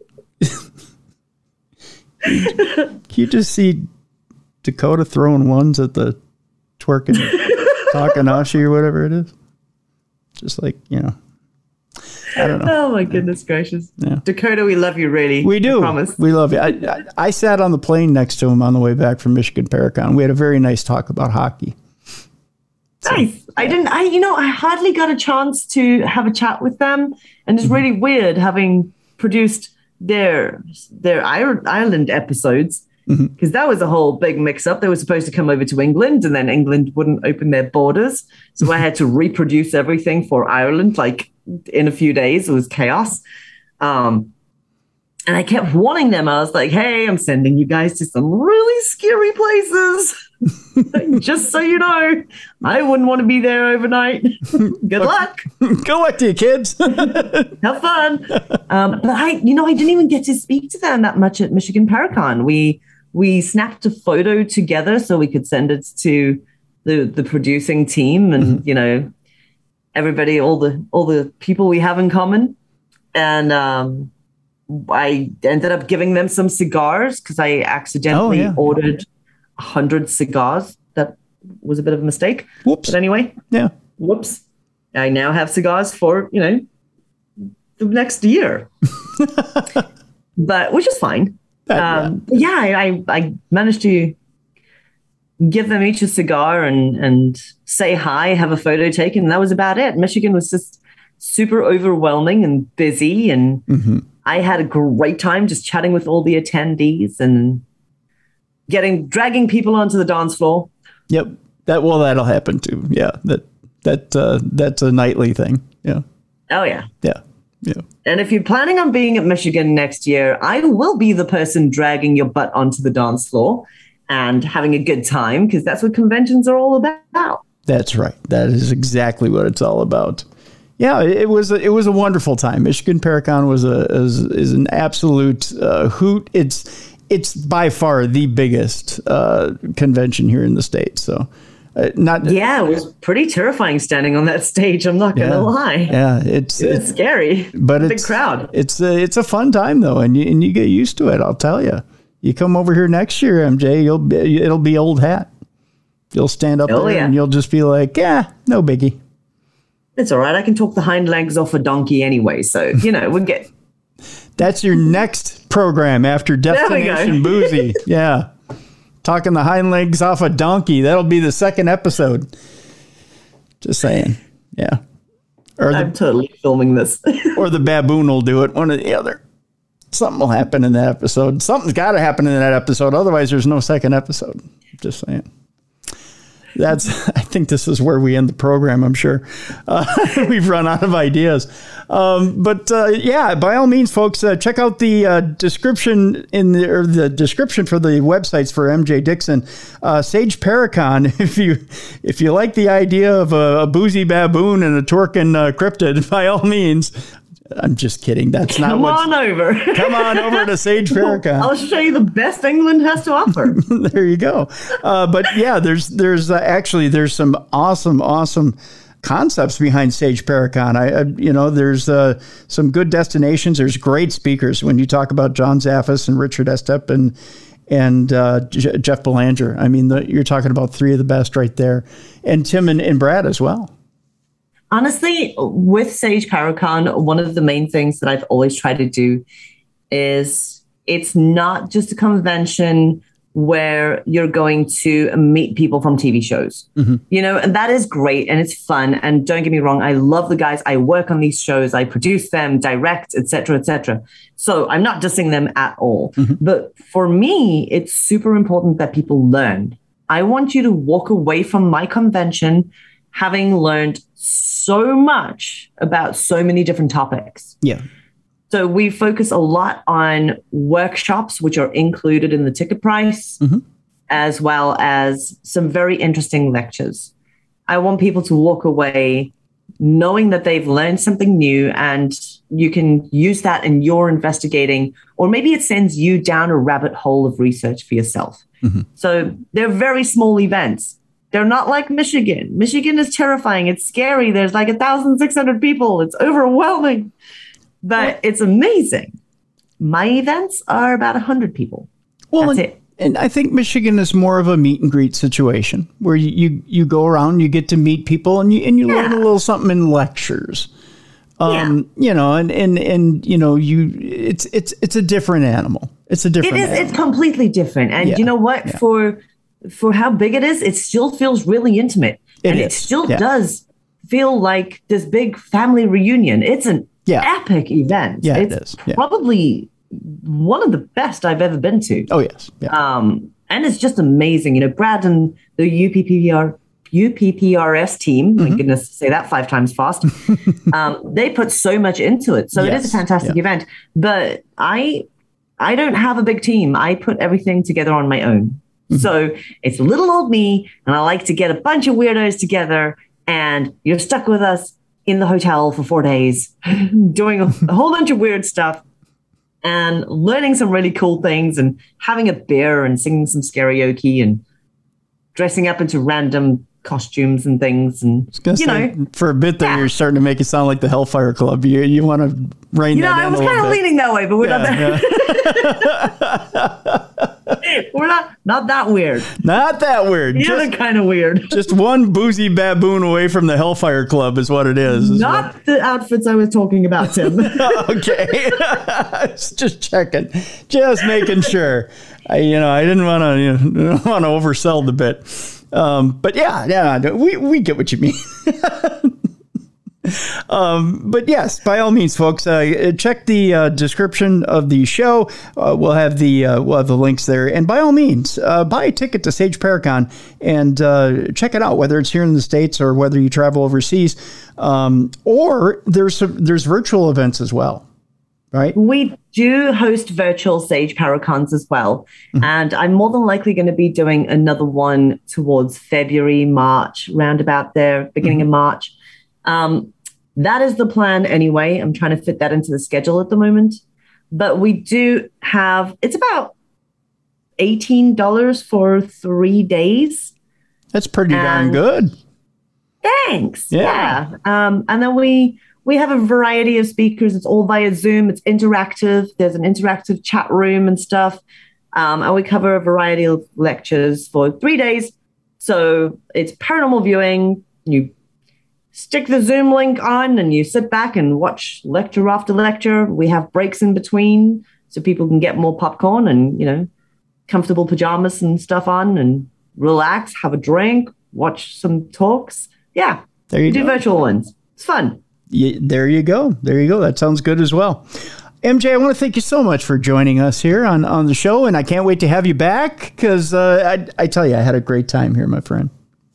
you just see Dakota throwing ones at the twerking Takanashi or whatever it is. Just like, you know, I don't know. Oh my goodness gracious. Yeah. Dakota, we love you really. We do. I promise. We love you. I, I, I sat on the plane next to him on the way back from Michigan Paracon. We had a very nice talk about hockey. Nice. I didn't, I, you know, I hardly got a chance to have a chat with them. And it's really weird having produced their, their Ir- Ireland episodes. Because that was a whole big mix up. They were supposed to come over to England and then England wouldn't open their borders. So I had to reproduce everything for Ireland, like in a few days. It was chaos. Um, and I kept warning them. I was like, hey, I'm sending you guys to some really scary places. Just so you know, I wouldn't want to be there overnight. Good luck. Good luck to you, kids. Have fun. Um, but I, you know, I didn't even get to speak to them that much at Michigan Paracon. We we snapped a photo together so we could send it to the the producing team and mm-hmm. you know everybody, all the all the people we have in common. And um, I ended up giving them some cigars because I accidentally oh, yeah. ordered a hundred cigars. That was a bit of a mistake. Whoops. But anyway, yeah. Whoops. I now have cigars for, you know, the next year, but which is fine. Um, yeah, I, I managed to give them each a cigar and, and say hi, have a photo taken. And that was about it. Michigan was just super overwhelming and busy. And mm-hmm. I had a great time just chatting with all the attendees and getting, dragging people onto the dance floor. Yep. That well, that'll happen too. Yeah, that that uh, that's a nightly thing. Yeah. Oh yeah. Yeah. Yeah. And if you're planning on being at Michigan next year, I will be the person dragging your butt onto the dance floor and having a good time, because that's what conventions are all about. That's right. That is exactly what it's all about. Yeah, it was a, it was a wonderful time. Michigan Paracon was a is, is an absolute uh, hoot. It's it's by far the biggest uh, convention here in the state. So. Uh, not yeah, it was pretty terrifying standing on that stage. I'm not gonna yeah, lie. Yeah, it's it was it's scary, but big it's crowd. It's a, it's a fun time though, and you and you get used to it. I'll tell you. You come over here next year, M J. You'll be, it'll be old hat. You'll stand up oh, there yeah. and you'll just be like, yeah, no biggie. It's all right. I can talk the hind legs off a donkey anyway, so you know we'll get. That's your next program after Destination Boozy. Yeah. Talking the hind legs off a donkey. That'll be the second episode. Just saying. Yeah. Or the, I'm totally filming this. Or the baboon will do it. One or the other. Something will happen in that episode. Something's got to happen in that episode. Otherwise, there's no second episode. Just saying. That's. I think this is where we end the program, I'm sure. Uh, we've run out of ideas. Um, but uh, yeah, by all means, folks, uh, check out the uh, description in the, or the description for the websites for M J Dixon. Uh, Sage Paracon, if you if you like the idea of a, a boozy baboon and a Torkin uh, cryptid, by all means. I'm just kidding. That's not Come what's, on over. Come on over to Sage Paracon. I'll show you the best England has to offer. There you go. Uh, but yeah, there's there's uh, actually there's some awesome awesome concepts behind Sage Paracon. I, I you know there's uh, some good destinations. There's great speakers when you talk about John Zaffis and Richard Estep and and uh, J- Jeff Belanger. I mean, the, you're talking about three of the best right there, and Tim and, and Brad as well. Honestly, with Sage Paracon, one of the main things that I've always tried to do is it's not just a convention where you're going to meet people from T V shows, mm-hmm. you know, and that is great and it's fun. And don't get me wrong, I love the guys. I work on these shows, I produce them, direct, et cetera, et cetera. So I'm not dissing them at all. Mm-hmm. But for me, it's super important that people learn. I want you to walk away from my convention having learned so much about so many different topics. Yeah. So we focus a lot on workshops, which are included in the ticket price, mm-hmm. as well as some very interesting lectures. I want people to walk away knowing that they've learned something new and you can use that in your investigating, or maybe it sends you down a rabbit hole of research for yourself. Mm-hmm. So they're very small events. They're not like Michigan. Michigan is terrifying. It's scary. There's like one thousand six hundred people. It's overwhelming, but well, it's amazing. My events are about one hundred people. Well, That's and, it. And I think Michigan is more of a meet and greet situation where you, you, you go around, you get to meet people and you, and you yeah. learn a little something in lectures. Um, yeah. You know, and, and, and, you know, you, it's, it's, it's a different animal. It's a different It is. animal. It's completely different. And yeah. you know what, yeah. for, for how big it is, it still feels really intimate. It and is. it still yeah. does feel like this big family reunion. It's an yeah. epic event. Yeah, it's it is. Yeah. probably one of the best I've ever been to. Oh, yes. Yeah. Um, and it's just amazing. You know, Brad and the U P P R, U P P R S team, mm-hmm. my goodness, say that five times fast. um, they put so much into it. So yes. it is a fantastic yeah. event. But I, I don't have a big team. I put everything together on my own. So it's little old me, and I like to get a bunch of weirdos together, and you're stuck with us in the hotel for four days, doing a, a whole bunch of weird stuff and learning some really cool things and having a beer and singing some karaoke and dressing up into random costumes and things. And, you say, know, for a bit there, yeah. you're starting to make it sound like the Hellfire Club. You you want to rein you know, that in I was a little kind of bit. leaning that way, but we're yeah, not that. Yeah. We're not not that weird. Not that weird. The other kind of weird. Just one boozy baboon away from the Hellfire Club is what it is. is not what... the outfits I was talking about, Tim. Okay. Just checking. Just making sure. I, you know, I didn't want to you know, want to oversell the bit. Um, but yeah, yeah, we we get what you mean. Um, but yes, by all means, folks, uh, check the uh, description of the show. Uh, we'll have the uh, we'll have the links there, and by all means, uh, buy a ticket to Sage Paracon and uh, check it out. Whether it's here in the States or whether you travel overseas, um, or there's there's virtual events as well, right? We do host virtual Sage Paracons as well, mm-hmm. and I'm more than likely going to be doing another one towards February, March, roundabout there, beginning mm-hmm. of March. Um, that is the plan anyway. I'm trying to fit that into the schedule at the moment. But we do have, it's about eighteen dollars for three days. That's pretty and darn good. Thanks. Yeah. yeah. Um, and then we we have a variety of speakers. It's all via Zoom. It's interactive. There's an interactive chat room and stuff. Um, and we cover a variety of lectures for three days. So it's paranormal viewing. You stick the Zoom link on and you sit back and watch lecture after lecture. We have breaks in between so people can get more popcorn and, you know, comfortable pajamas and stuff on and relax, have a drink, watch some talks. Yeah. There you we go. Do virtual ones. It's fun. Yeah, there you go. There you go. That sounds good as well. M J, I want to thank you so much for joining us here on, on the show, and I can't wait to have you back because uh, I, I tell you, I had a great time here, my friend.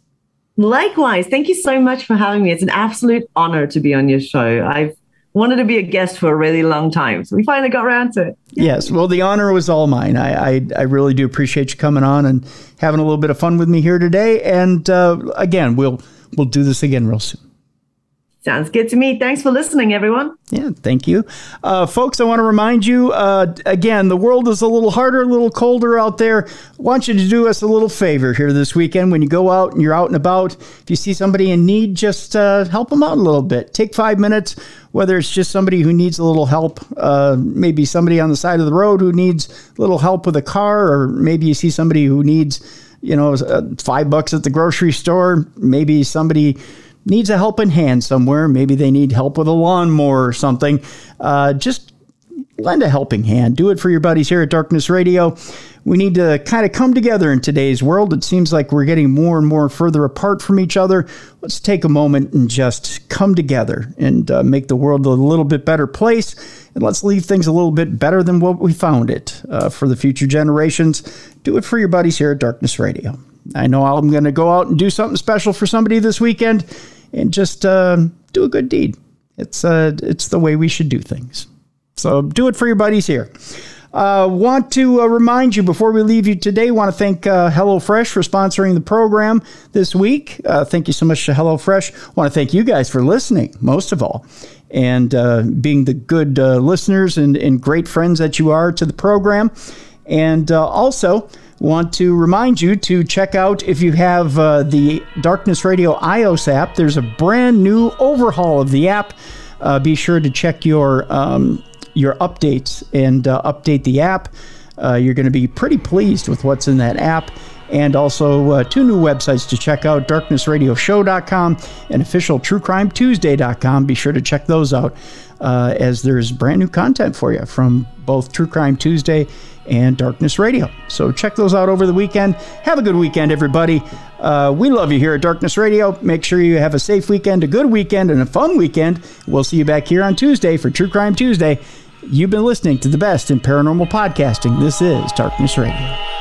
Likewise. Thank you so much for having me. It's an absolute honor to be on your show. I've wanted to be a guest for a really long time, so we finally got around to it. Yes. Well, the honor was all mine. I, I, I really do appreciate you coming on and having a little bit of fun with me here today. And uh, again, we'll we'll do this again real soon. Sounds good to me. Thanks for listening, everyone. Yeah, thank you. Uh, folks, I want to remind you, uh, again, the world is a little harder, a little colder out there. I want you to do us a little favor here this weekend. When you go out and you're out and about, if you see somebody in need, just uh, help them out a little bit. Take five minutes, whether it's just somebody who needs a little help, uh, maybe somebody on the side of the road who needs a little help with a car, or maybe you see somebody who needs, you know, five bucks at the grocery store, maybe somebody needs a helping hand somewhere. Maybe they need help with a lawnmower or something. Uh, just lend a helping hand. Do it for your buddies here at Darkness Radio. We need to kind of come together in today's world. It seems like we're getting more and more further apart from each other. Let's take a moment and just come together and uh, make the world a little bit better place. And let's leave things a little bit better than what we found it uh, for the future generations. Do it for your buddies here at Darkness Radio. I know I'm going to go out and do something special for somebody this weekend and just uh, do a good deed. It's uh, it's the way we should do things. So do it for your buddies here. Uh, want to uh, remind you before we leave you today, want to thank uh, HelloFresh for sponsoring the program this week. Uh, thank you so much to HelloFresh. Want to thank you guys for listening, most of all, and uh, being the good uh, listeners and, and great friends that you are to the program. And uh, also want to remind you to check out, if you have uh, the Darkness Radio iOS app, there's a brand new overhaul of the app. Uh, be sure to check your um, your updates and uh, update the app. Uh, you're going to be pretty pleased with what's in that app. And also uh, two new websites to check out, darkness radio show dot com and official true crime tuesday dot com. Be sure to check those out uh, as there's brand new content for you from both True Crime Tuesday and Darkness Radio. So check those out over the weekend. Have a good weekend, everybody. Uh, we love you here at Darkness Radio. Make sure you have a safe weekend, a good weekend, and a fun weekend. We'll see you back here on Tuesday for True Crime Tuesday. You've been listening to the best in paranormal podcasting. This is Darkness Radio.